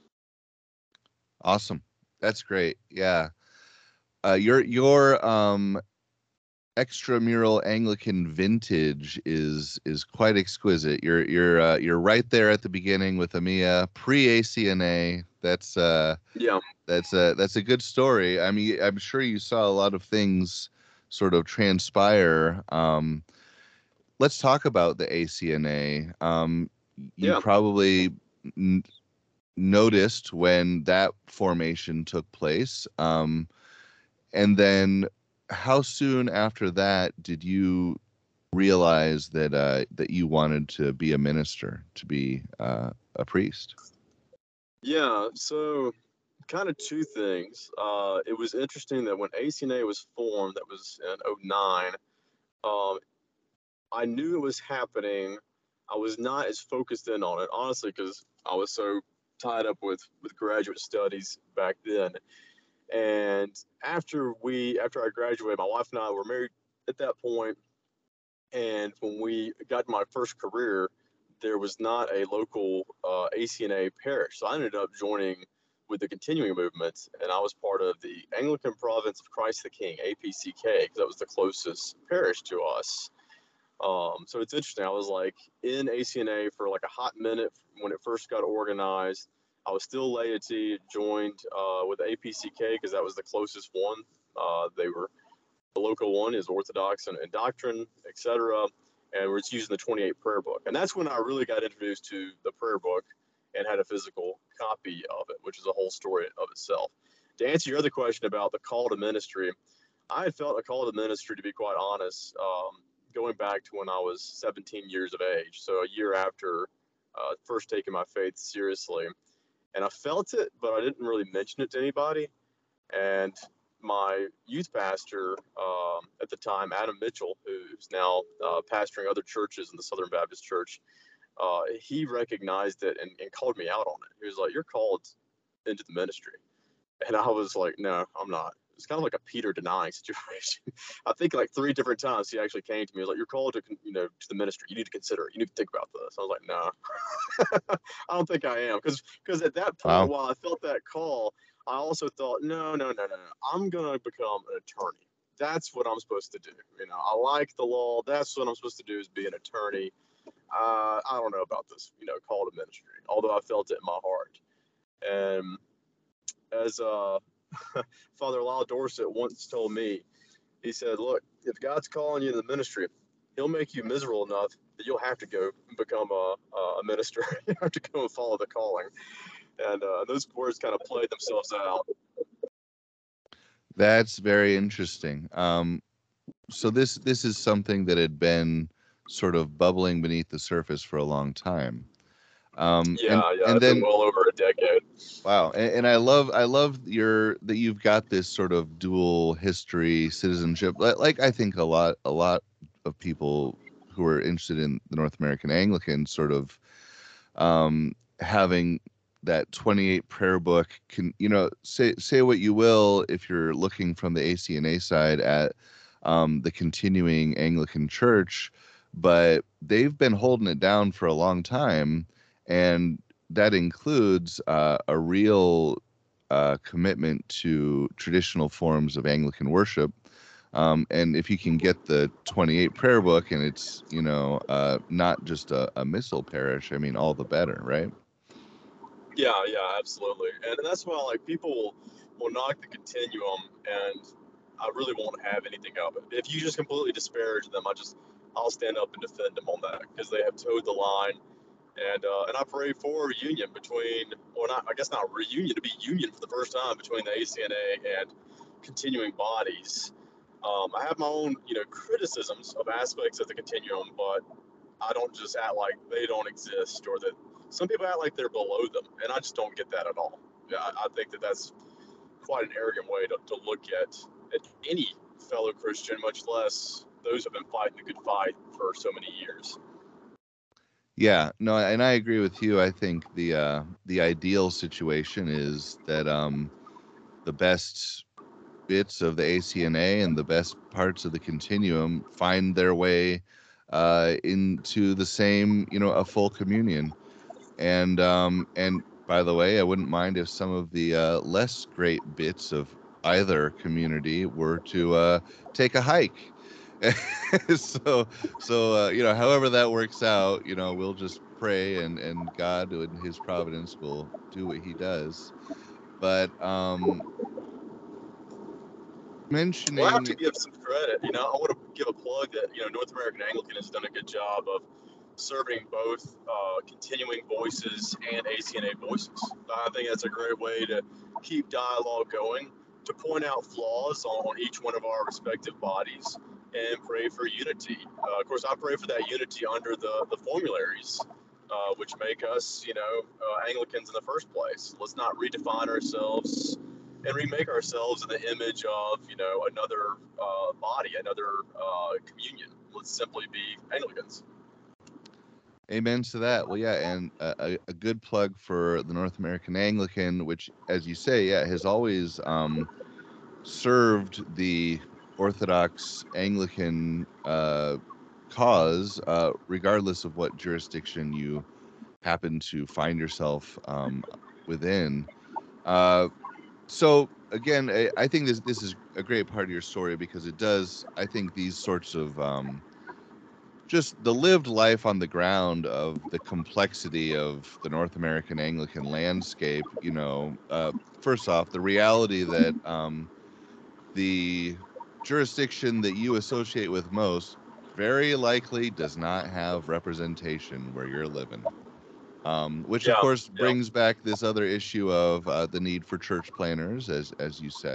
Awesome. That's great. Yeah. Uh, your your um extramural Anglican vintage is is quite exquisite. You're you're uh, you're right there at the beginning with AMIA, pre-A C N A. That's uh Yeah. that's a that's a good story. I mean, I'm sure you saw a lot of things sort of transpire. Um, let's talk about the A C N A. Um, you Yeah. probably n- noticed when that formation took place? Um, and then how soon after that did you realize that uh, that you wanted to be a minister, to be uh, a priest? Yeah, so kind of two things. Uh, it was interesting that when A C N A was formed, that was in oh nine, um, I knew it was happening. I was not as focused in on it, honestly, because I was so tied up with, with graduate studies back then. And after we, after I graduated, my wife and I were married at that point. And when we got my first career, there was not a local uh, A C N A parish. So I ended up joining with the continuing movement, and I was part of the Anglican Province of Christ the King, A P C K, because that was the closest parish to us. Um, so it's interesting. I was like in A C N A for like a hot minute when it first got organized. I was still laity, joined uh, with A P C K because that was the closest one. Uh, they were the local one is Orthodox and, and doctrine, et cetera. And we're just using the twenty-eight prayer book. And that's when I really got introduced to the prayer book and had a physical copy of it, which is a whole story of itself. To answer your other question about the call to ministry, I had felt a call to ministry, to be quite honest, um, going back to when I was seventeen years of age. So a year after uh, first taking my faith seriously. And I felt it, but I didn't really mention it to anybody. And my youth pastor um, at the time, Adam Mitchell, who's now uh, pastoring other churches in the Southern Baptist Church, uh, he recognized it and, and called me out on it. He was like, "You're called into the ministry." And I was like, "No, I'm not." It's kind of like a Peter denying situation. I think like three different times he actually came to me. He was like, "You're called to, you know, to the ministry. You need to consider it. You need to think about this." I was like, "No, I don't think I am." Because because at that point, Wow. while I felt that call, I also thought, no, no, no, no, no. I'm gonna become an attorney. That's what I'm supposed to do. You know, I like the law. That's what I'm supposed to do is be an attorney. Uh, I don't know about this, you know, call to ministry. Although I felt it in my heart. And as uh, Father Lyle Dorset once told me, he said, "Look, if God's calling you in the ministry, He'll make you miserable enough that you'll have to go and become a, a minister. You have to go and follow the calling." And uh, those words kind of played themselves out. That's very interesting. Um, so this this is something that had been sort of bubbling beneath the surface for a long time. Um, Yeah, and yeah, and it's been then well over a decade. wow, and, and I love I love your that you've got this sort of dual history citizenship. Like, like I think a lot a lot of people who are interested in the North American Anglican sort of um, having that twenty-eight prayer book can, you know, say say what you will if you're looking from the A C N A side at um, the continuing Anglican Church, but they've been holding it down for a long time, and that includes uh, a real uh, commitment to traditional forms of Anglican worship. Um, and if you can get the twenty-eight prayer book and it's, you know, uh, not just a, a missal parish, I mean, all the better, right? Yeah, yeah, absolutely. And that's why, like, people will, will knock the continuum, and I really won't have anything of it. If you just completely disparage them, I just, I'll stand up and defend them on that because they have towed the line. And uh, and I pray for reunion between, or not, I guess not reunion, to be union for the first time between the A C N A and continuing bodies. Um, I have my own, you know, criticisms of aspects of the continuum, but I don't just act like they don't exist or that some people act like they're below them, and I just don't get that at all. Yeah, I, I think that that's quite an arrogant way to, to look at, at any fellow Christian, much less those who have been fighting the good fight for so many years. Yeah, no, and I agree with you. I think the uh, the ideal situation is that um, the best bits of the A C N A and the best parts of the continuum find their way uh, into the same, you know, a full communion. And um, and by the way, I wouldn't mind if some of the uh, less great bits of either community were to uh, take a hike. so so uh, you know, however that works out, you know, we'll just pray and and God and His providence will do what He does. But um, Well, I have mentioning to give some credit. You know, I want to give a plug that, you know, North American Anglican has done a good job of serving both uh, continuing voices and A C N A voices. I think that's a great way to keep dialogue going, to point out flaws on, on each one of our respective bodies, and pray for unity. Uh, of course, I pray for that unity under the, the formularies, uh, which make us, you know, uh, Anglicans in the first place. Let's not redefine ourselves and remake ourselves in the image of, you know, another uh, body, another uh, communion. Let's simply be Anglicans. Amen to that. Well, yeah, and a, a good plug for the North American Anglican, which, as you say, yeah, has always um, served the Orthodox Anglican uh, cause, uh, regardless of what jurisdiction you happen to find yourself um, within. Uh, so again, I, I think this this is a great part of your story because it does. I think these sorts of um, just the lived life on the ground of the complexity of the North American Anglican landscape. You know, uh, first off, the reality that um, the jurisdiction that you associate with most very likely does not have representation where you're living. Um, which of Yeah, course yeah. brings back this other issue of uh, the need for church planners, as as you said.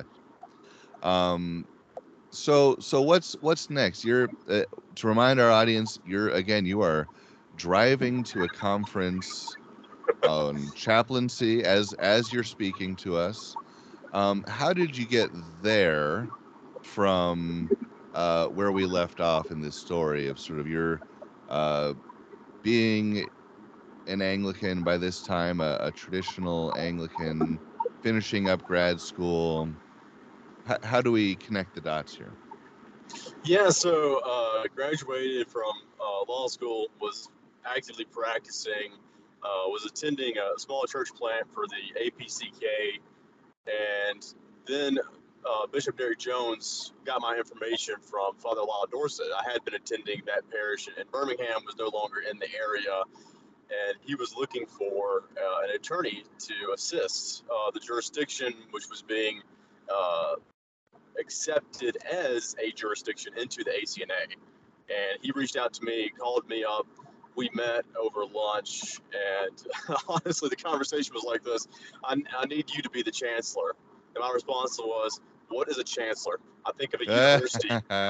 Um, so so what's what's next? You're uh, to remind our audience, you're again you are driving to a conference on chaplaincy as as you're speaking to us. Um, how did you get there from uh, where we left off in this story of sort of your uh, being an Anglican by this time, a, a traditional Anglican, finishing up grad school? H- how do we connect the dots here? Yeah, so uh, graduated from uh, law school, was actively practicing, uh, was attending a small church plant for the A P C K, and then uh, Bishop Derek Jones got my information from Father Law Dorset. I had been attending that parish, and Birmingham was no longer in the area, and he was looking for uh, an attorney to assist uh, the jurisdiction, which was being uh, accepted as a jurisdiction into the A C N A. And he reached out to me, called me up. We met over lunch, and honestly, the conversation was like this: I, I need you to be the chancellor. And my response was, "What is a chancellor? I think of a university.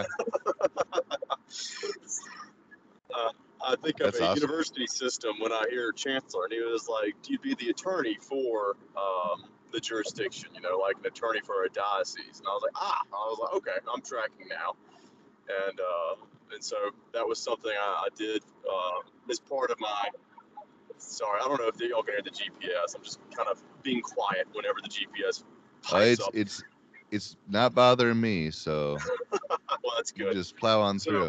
uh, I think of That's a awesome. university system when I hear chancellor." And he was like, "Do you be the attorney for um, the jurisdiction? You know, like an attorney for a diocese?" And I was like, "Ah," I was like, "Okay, I'm tracking now." And uh, and so that was something I, I did uh, as part of my. Sorry, I don't know if y'all can hear the G P S. I'm just kind of being quiet whenever the G P S Uh, pipes it's up. it's it's not bothering me, so Well, that's you good. just plow on So through.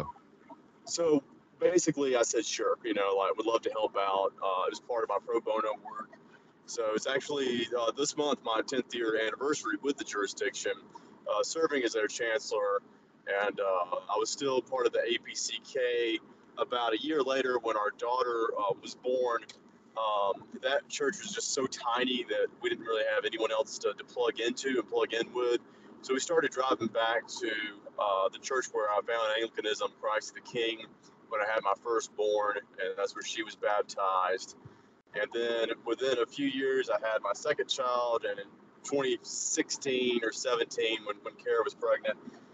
so basically, I said sure. You know, like would love to help out. Uh, it was part of my pro bono work. So it's actually uh, this month my tenth year anniversary with the jurisdiction, uh, serving as their chancellor, and uh, I was still part of the A P C K. About a year later, when our daughter uh, was born, um, that church was just so tiny that we didn't really have anyone else to, to plug into and plug in with. So we started driving back to uh, the church where I found Anglicanism, Christ the King, when I had my firstborn, and that's where she was baptized. And then within a few years, I had my second child, and in twenty sixteen or seventeen, when, when Kara was pregnant,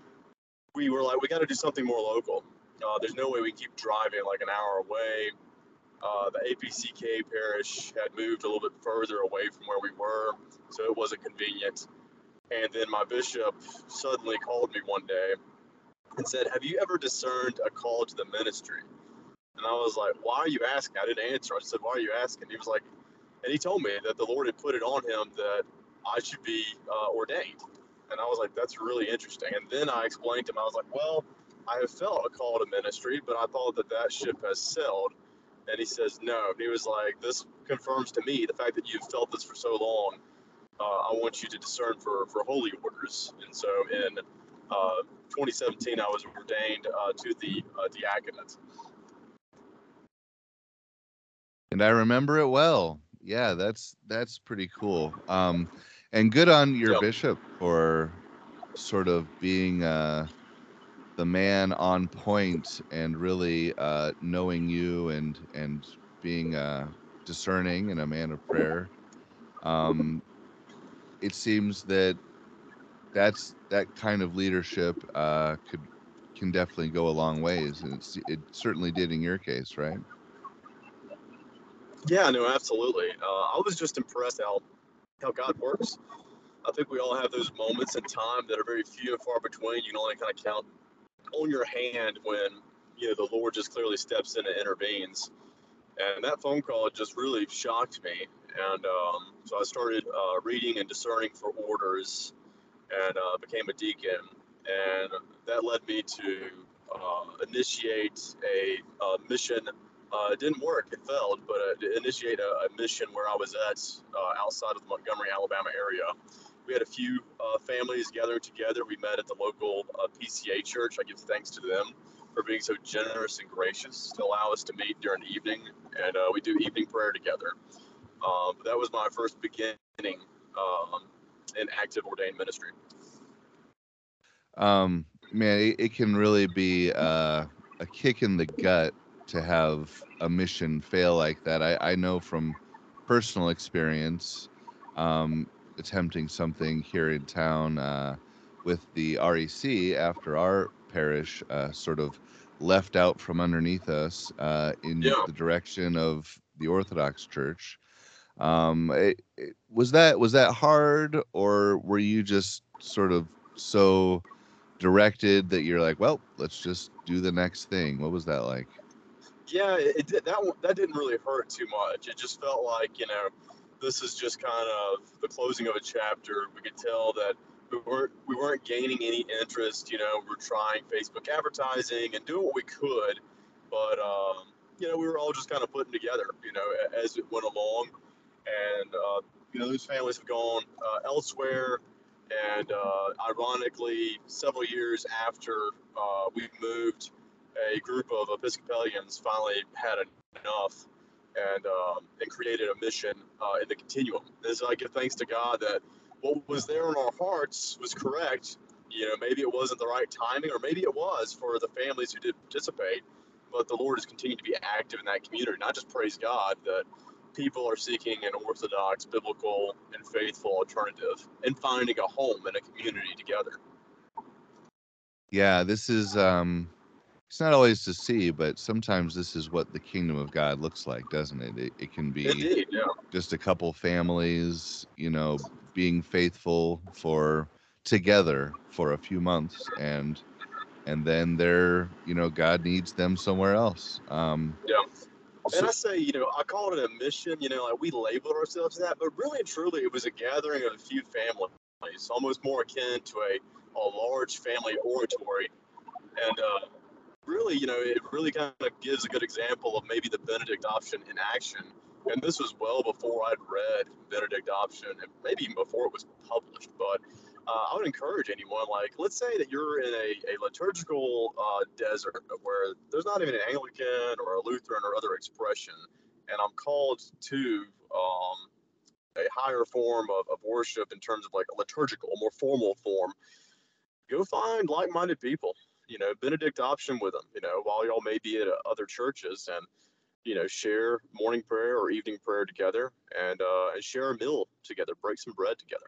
we were like, we got to do something more local. Uh, there's no way we keep driving like an hour away. Uh, the A P C K parish had moved a little bit further away from where we were, so it wasn't convenient. And then my bishop suddenly called me one day and said, "Have you ever discerned a call to the ministry?" And I was like, "Why are you asking?" I didn't answer. I said, "Why are you asking?" He was like, and he told me that the Lord had put it on him that I should be uh, ordained. And I was like, "That's really interesting." And then I explained to him, I was like, "Well, I have felt a call to ministry, but I thought that that ship has sailed." And he says, "No." And he was like, "This confirms to me the fact that you've felt this for so long. Uh, I want you to discern for, for holy orders." And so in uh, twenty seventeen, I was ordained uh, to the uh, diaconate. And I remember it well. Yeah, that's that's pretty cool. Um, and good on your Yeah. bishop for sort of being uh, the man on point and really uh, knowing you and and being uh, discerning and a man of prayer. Um, it seems that that's that kind of leadership uh, could can definitely go a long ways, and it's it certainly did in your case, right? Yeah, no, absolutely. Uh, I was just impressed how how God works. I think we all have those moments in time that are very few and far between. You can only kind of count on your hand when you know the Lord just clearly steps in and intervenes. And that phone call just really shocked me. And um, so I started uh, reading and discerning for orders, and uh, became a deacon. And that led me to uh, initiate a, a mission. Uh, it didn't work; it failed. But uh, to initiate a, a mission where I was at uh, outside of the Montgomery, Alabama area. We had a few uh, families gathering together. We met at the local uh, P C A church. I give thanks to them for being so generous and gracious to allow us to meet during the evening, and uh, we do evening prayer together. Um, that was my first beginning um, in active ordained ministry. Um, man, it, it can really be uh, a kick in the gut to have a mission fail like that. I, I know from personal experience, um, attempting something here in town uh, with the R E C after our parish uh, sort of left out from underneath us uh, in Yeah. the direction of the Orthodox Church. Um, it, it, was that was that hard, or were you just sort of so directed that you're like, well, let's just do the next thing? What was that like? Yeah, it, it did, that one- that didn't really hurt too much. It just felt like you know, this is just kind of the closing of a chapter. We could tell that we weren't we weren't gaining any interest. You know, we were trying Facebook advertising and doing what we could, but um, you know, we were all just kind of putting together. You know, a- as it went along, and uh, you know, those families have gone uh, elsewhere. And uh, ironically, several years after uh, we moved, a group of Episcopalians finally had enough and um, and created a mission uh, in the Continuum. And so I give thanks to God that what was there in our hearts was correct. You know, maybe it wasn't the right timing, or maybe it was for the families who did participate. But the Lord has continued to be active in that community. Not just praise God that people are seeking an orthodox, biblical, and faithful alternative and finding a home and a community together. Yeah, this is um it's not always to see, but sometimes this is what the kingdom of God looks like, doesn't it? It, it can be Indeed, yeah. just a couple families, you know, being faithful for together for a few months, and and then they're, you know, God needs them somewhere else. Um Yeah. And so I say, you know, I call it a mission, you know, like we labeled ourselves that, but really and truly it was a gathering of a few families, almost more akin to a, a large family oratory. And uh, really, you know, it really kind of gives a good example of maybe the Benedict option in action. And this was well before I'd read Benedict option, and maybe even before it was published. But uh, I would encourage anyone, like, let's say that you're in a, a liturgical uh, desert where there's not even an Anglican or a Lutheran or other expression, and I'm called to um, a higher form of, of worship in terms of like a liturgical, a more formal form. Go find like-minded people, you know, Benedict option with them, you know, while y'all may be at uh, other churches, and you know, share morning prayer or evening prayer together, and uh, and share a meal together, break some bread together.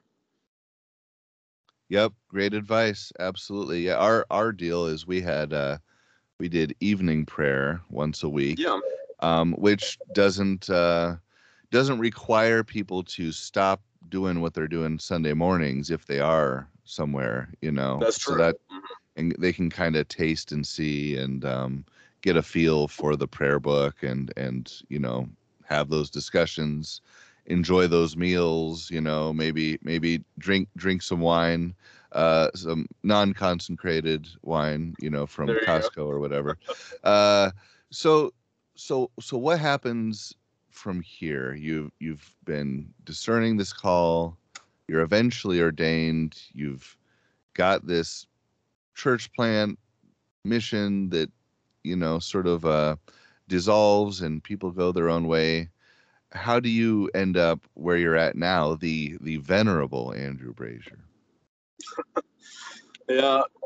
yep, great advice. Absolutely. Yeah, our our deal is we had uh we did evening prayer once a week, Yeah, um, which doesn't uh, doesn't require people to stop doing what they're doing Sunday mornings if they are somewhere, you know. that's So true. that Mhm. and they can kind of taste and see and um, get a feel for the prayer book and and you know have those discussions, enjoy those meals, you know, maybe maybe drink drink some wine, uh some non-consecrated wine, you know, from There you go. Costco or whatever. uh so so so what happens from here? You you've been discerning this call, you're eventually ordained, you've got this church plant mission that, you know, sort of uh dissolves and people go their own way. How do you end up where you're at now, the the venerable Andrew Brazier? Yeah,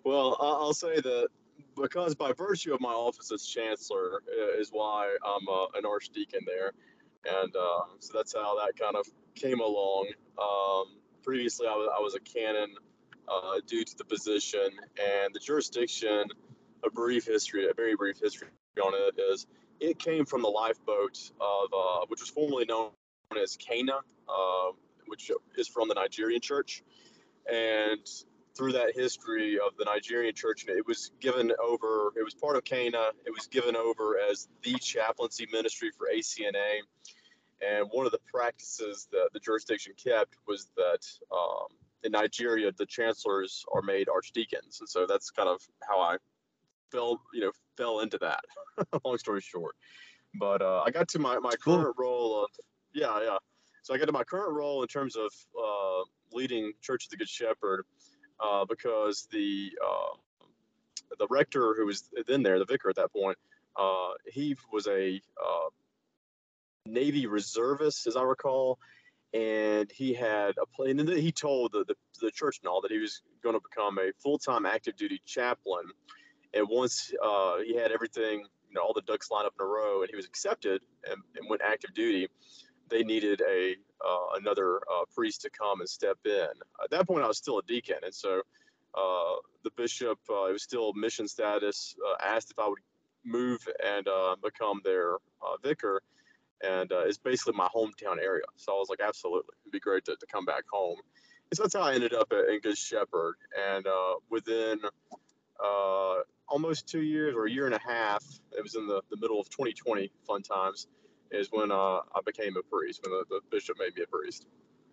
Well, I- I'll say that because by virtue of my office as chancellor uh, is why I'm uh, an archdeacon there, and uh, so that's how that kind of came along. Um, previously, I was, I was a canon uh, due to the position and the jurisdiction. A brief history, a very brief history on it is it came from the lifeboat of uh, which was formerly known as Cana, uh, which is from the Nigerian church, and through that history of the Nigerian church, it was given over, it was part of Cana, it was given over as the chaplaincy ministry for A C N A. And one of the practices that the jurisdiction kept was that um, in Nigeria, the chancellors are made archdeacons. And so that's kind of how I fell, you know, fell into that, long story short. But uh, I got to my, my Cool. current role of, yeah, yeah. So I got to my current role in terms of uh, leading Church of the Good Shepherd. Uh, because the uh, the rector who was then there, the vicar at that point, uh, he was a uh, Navy reservist, as I recall, and he had a plan. And then he told the, the, the church and all that he was going to become a full time active duty chaplain. And once uh, he had everything, you know, all the ducks lined up in a row, and he was accepted and, and went active duty, they needed a uh, another uh, priest to come and step in. At that point, I was still a deacon, and so uh, the bishop, uh, it was still mission status, uh, asked if I would move and uh, become their uh, vicar, and uh, it's basically my hometown area. So I was like, absolutely, it'd be great to, to come back home. And so that's how I ended up at, in Good Shepherd, and uh, within uh, almost two years or a year and a half, it was in the, the middle of twenty twenty, fun times, is when uh, I became a priest, when the, the bishop made me a priest.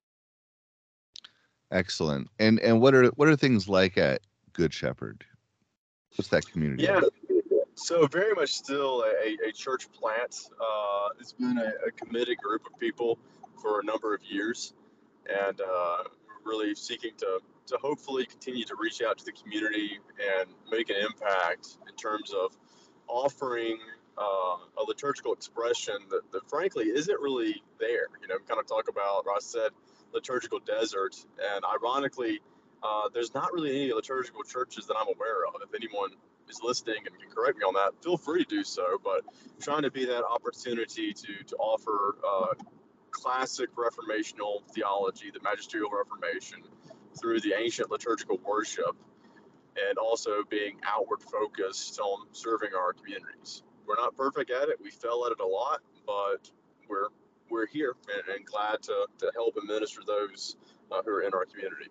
Excellent. And and what are what are things like at Good Shepherd? What's that community Yeah, like? so very much still a, a church plant. Uh, it's been a, a committed group of people for a number of years, and uh, really seeking to, to hopefully continue to reach out to the community and make an impact in terms of offering uh, a liturgical expression that, that frankly isn't really there. You know, kind of talk about, Ross said, liturgical desert, and ironically, uh, there's not really any liturgical churches that I'm aware of. If anyone is listening and can correct me on that, feel free to do so. But trying to be that opportunity to to offer uh, classic reformational theology, the magisterial reformation, through the ancient liturgical worship, and also being outward focused on serving our communities. We're not perfect at it. We fail at it a lot, but we're we're here and, and glad to, to help and minister those uh, who are in our community.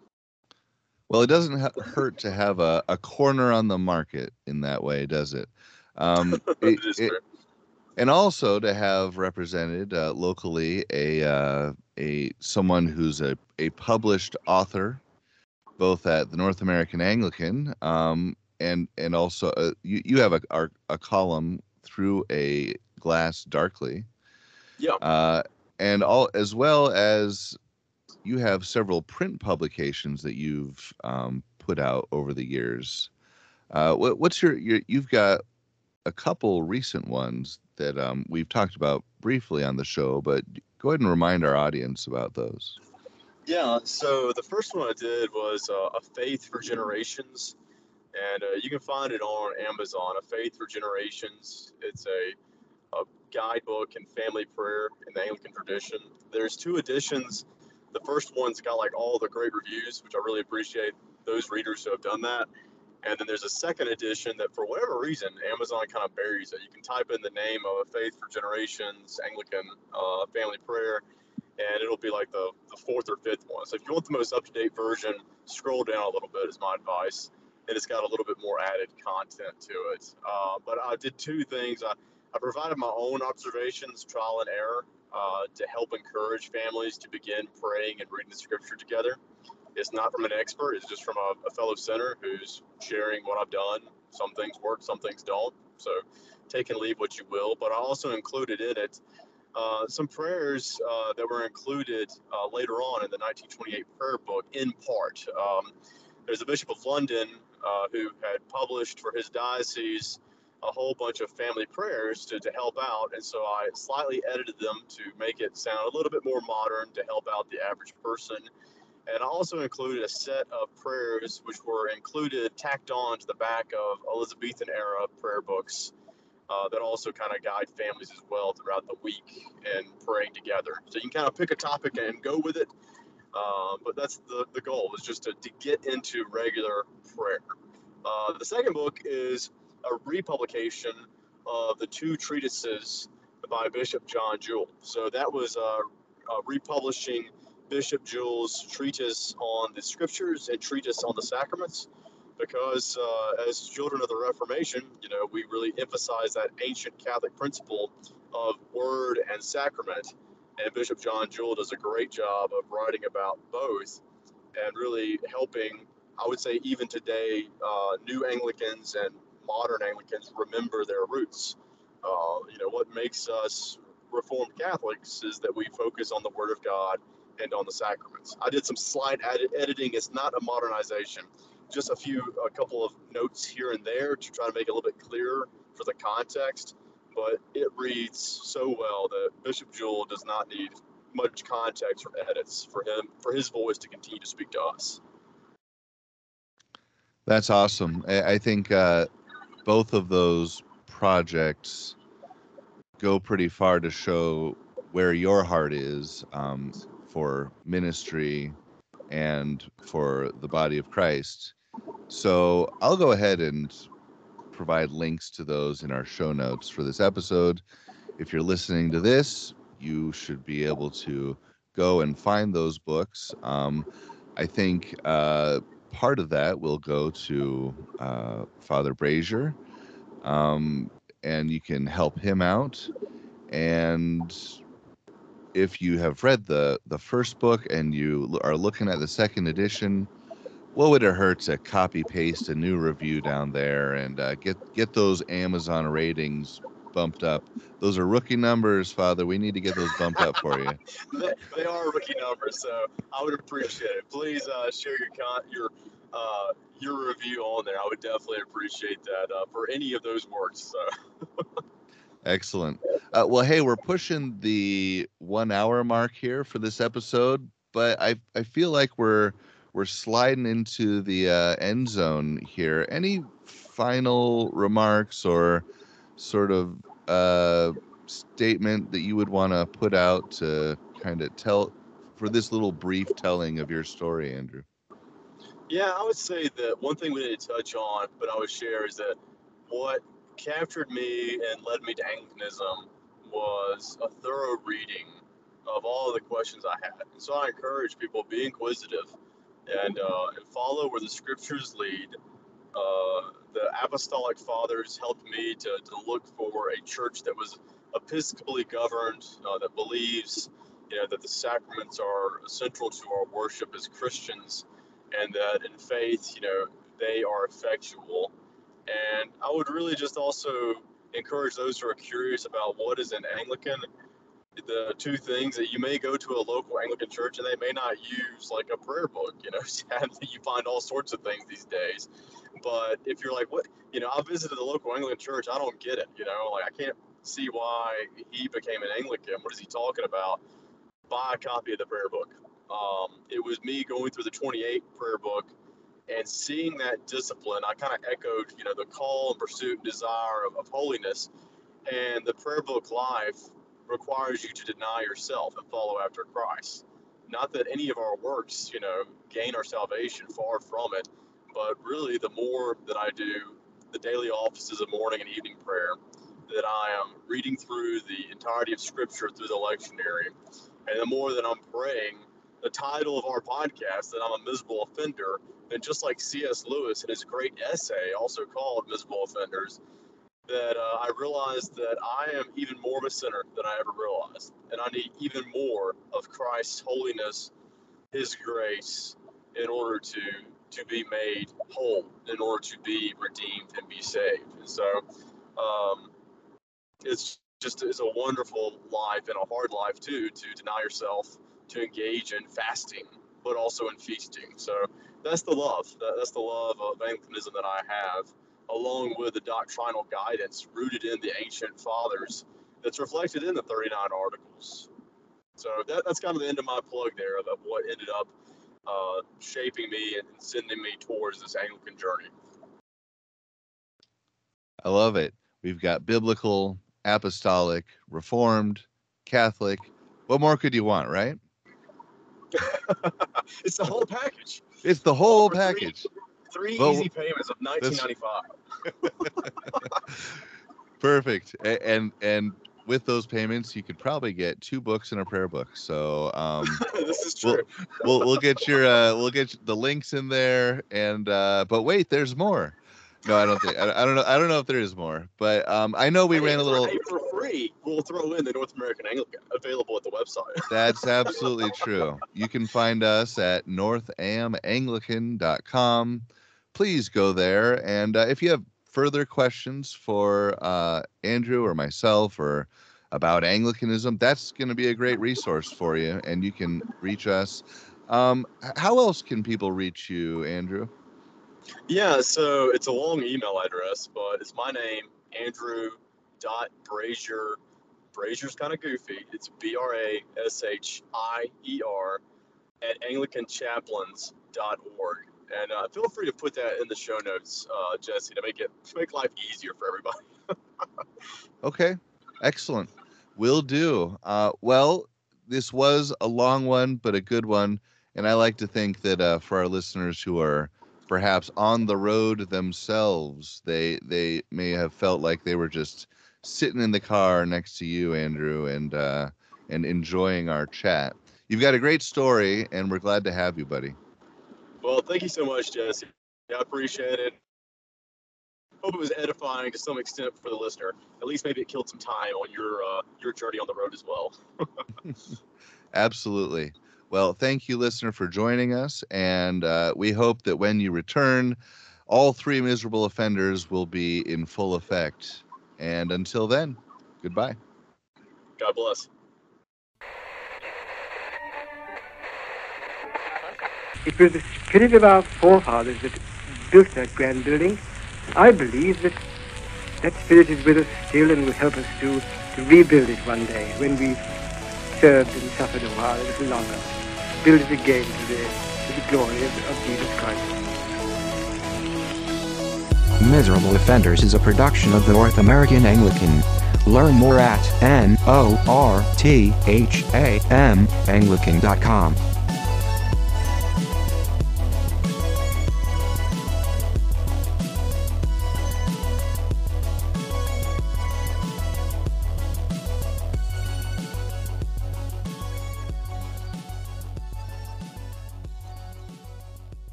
Well, it doesn't ha- hurt to have a, a corner on the market in that way, does it? Um, it, It is it true. and also to have represented uh, locally a uh, a someone who's a, a published author, both at the North American Anglican, um, and and also uh, you you have a our, a column through a glass darkly, Yeah. uh, and all as well as you have several print publications that you've um, put out over the years. Uh, what, what's your, your you've got a couple recent ones that um, we've talked about briefly on the show, but go ahead and remind our audience about those. Yeah. So the first one I did was uh, A Faith for Generations. And uh, you can find it on Amazon, A Faith for Generations. It's a, a guidebook and family prayer in the Anglican tradition. There's two editions. The first one's got like all the great reviews, which I really appreciate those readers who have done that. And then there's a second edition that, for whatever reason, Amazon kind of buries it. You can type in the name of A Faith for Generations Anglican uh, family prayer, and it'll be like the, the fourth or fifth one. So if you want the most up-to-date version, scroll down a little bit is my advice. And it's got a little bit more added content to it. Uh, but I did two things. I, I provided my own observations, trial and error, uh, to help encourage families to begin praying and reading the scripture together. It's not from an expert. It's just from a, a fellow sinner who's sharing what I've done. Some things work, some things don't. So take and leave what you will. But I also included in it uh, some prayers uh, that were included uh, later on in the nineteen twenty-eight prayer book, in part. Um, there's the Bishop of London uh, who had published for his diocese a whole bunch of family prayers to, to help out. And so I slightly edited them to make it sound a little bit more modern to help out the average person. And I also included a set of prayers which were included, tacked on to the back of Elizabethan era prayer books uh, that also kind of guide families as well throughout the week and praying together. So you can kind of pick a topic and go with it. Uh, but that's the, the goal, is just to, to get into regular prayer. Uh, the second book is a republication of the two treatises by Bishop John Jewell. So that was uh, uh, republishing Bishop Jewell's treatise on the scriptures and treatise on the sacraments, because uh, as children of the Reformation, you know, we really emphasize that ancient Catholic principle of word and sacrament. And Bishop John Jewell does a great job of writing about both and really helping, I would say, even today, uh, new Anglicans and modern Anglicans remember their roots. Uh, you know, what makes us Reformed Catholics is that we focus on the Word of God and on the sacraments. I did some slight edit- editing. It's not a modernization, just a few, a couple of notes here and there to try to make it a little bit clearer for the context. But it reads so well that Bishop Jewell does not need much context or edits for him, for his voice to continue to speak to us. That's awesome. I, I think uh, both of those projects go pretty far to show where your heart is um, for ministry and for the body of Christ. So I'll go ahead and provide links to those in our show notes for this episode. If you're listening to this, you should be able to go and find those books. Um, I think uh, part of that will go to uh, Father Brazier, um, and you can help him out. And if you have read the the first book and you are looking at the second edition, what would it hurt to copy paste a new review down there and uh, get get those Amazon ratings bumped up? Those are rookie numbers, Father. We need to get those bumped up for you. they, they are rookie numbers, so I would appreciate it. Please uh, share your con- your uh, your review on there. I would definitely appreciate that uh, for any of those works. So. Excellent. Uh, well, hey, we're pushing the one hour mark here for this episode, but I I feel like we're we're sliding into the uh, end zone here. Any final remarks or sort of uh, statement that you would want to put out to kind of tell for this little brief telling of your story, Andrew? Yeah, I would say that one thing we didn't touch on, but I would share, is that what captured me and led me to Anglicanism was a thorough reading of all of the questions I had. And so I encourage people, be inquisitive and, uh, and follow where the scriptures lead. Uh, the apostolic fathers helped me to, to look for a church that was episcopally governed, uh, that believes, you know, that the sacraments are central to our worship as Christians, and that in faith, you know, they are effectual. And I would really just also encourage those who are curious about what is an Anglican. The two things that you may go to a local Anglican church and they may not use like a prayer book. You know, sadly, you find all sorts of things these days. But if you're like, what, you know, I visited the local Anglican church, I don't get it. You know, like I can't see why he became an Anglican. What is he talking about? Buy a copy of the prayer book. Um, it was me going through the twenty-eight prayer book and seeing that discipline. I kind of echoed, you know, the call and pursuit and desire of, of holiness. And the prayer book life requires you to deny yourself and follow after Christ. Not that any of our works, you know, gain our salvation, far from it, but really the more that I do the daily offices of morning and evening prayer, that I am reading through the entirety of Scripture through the lectionary, and the more that I'm praying, the title of our podcast, that I'm a miserable offender, then just like C S Lewis in his great essay, also called Miserable Offenders, that uh, I realized that I am even more of a sinner than I ever realized. And I need even more of Christ's holiness, his grace, in order to to be made whole, in order to be redeemed and be saved. And so um, it's just it's a wonderful life and a hard life too, to deny yourself, to engage in fasting, but also in feasting. So that's the love. That, that's the love of Anglicanism that I have, along with the doctrinal guidance rooted in the ancient fathers that's reflected in the thirty-nine articles. So that, that's kind of the end of my plug there of, of what ended up uh, shaping me and sending me towards this Anglican journey. I love it. We've got biblical, apostolic, reformed, Catholic. What more could you want, right? It's the whole package. It's the whole For package. Three, three Well, easy payments of nineteen ninety-five. Perfect. A- And and with those payments, you could probably get two books and a prayer book. So um, This is we'll, true. we'll we'll get your uh, we'll get the links in there. And uh, but wait, there's more. No, I don't think I, I don't know I don't know if there is more. But um, I know we Hey, ran a for- little. hey, for free. We'll throw in the North American Anglican available at the website. That's absolutely true. You can find us at north am anglican dot com. Please go there. And uh, if you have further questions for uh, Andrew or myself or about Anglicanism, that's going to be a great resource for you. And you can reach us. Um, h- how else can people reach you, Andrew? Yeah, so it's a long email address, but it's my name, Andrew dot Brazier. Brazier's kind of goofy. It's B R A S H I E R at anglican chaplains dot org. And uh, feel free to put that in the show notes, uh, Jesse, to make it to make life easier for everybody. Okay, excellent. Will do. Uh, well, this was a long one, but a good one. And I like to think that uh, for our listeners who are perhaps on the road themselves, they they may have felt like they were just sitting in the car next to you, Andrew, and uh, and enjoying our chat. You've got a great story, and we're glad to have you, buddy. Well, thank you so much, Jesse. I appreciate it. Hope it was edifying to some extent for the listener. At least maybe it killed some time on your uh, your journey on the road as well. Absolutely. Well, thank you, listener, for joining us, and uh, we hope that when you return, all three miserable offenders will be in full effect. And until then, goodbye. God bless. It was the spirit of our forefathers that built that grand building. I believe that that spirit is with us still and will help us to, to rebuild it one day when we've served and suffered a while, a little longer. Build it again to the, to the glory of, of Jesus Christ. Miserable Offenders is a production of the North American Anglican. Learn more at N O R T H A M Anglican dot com.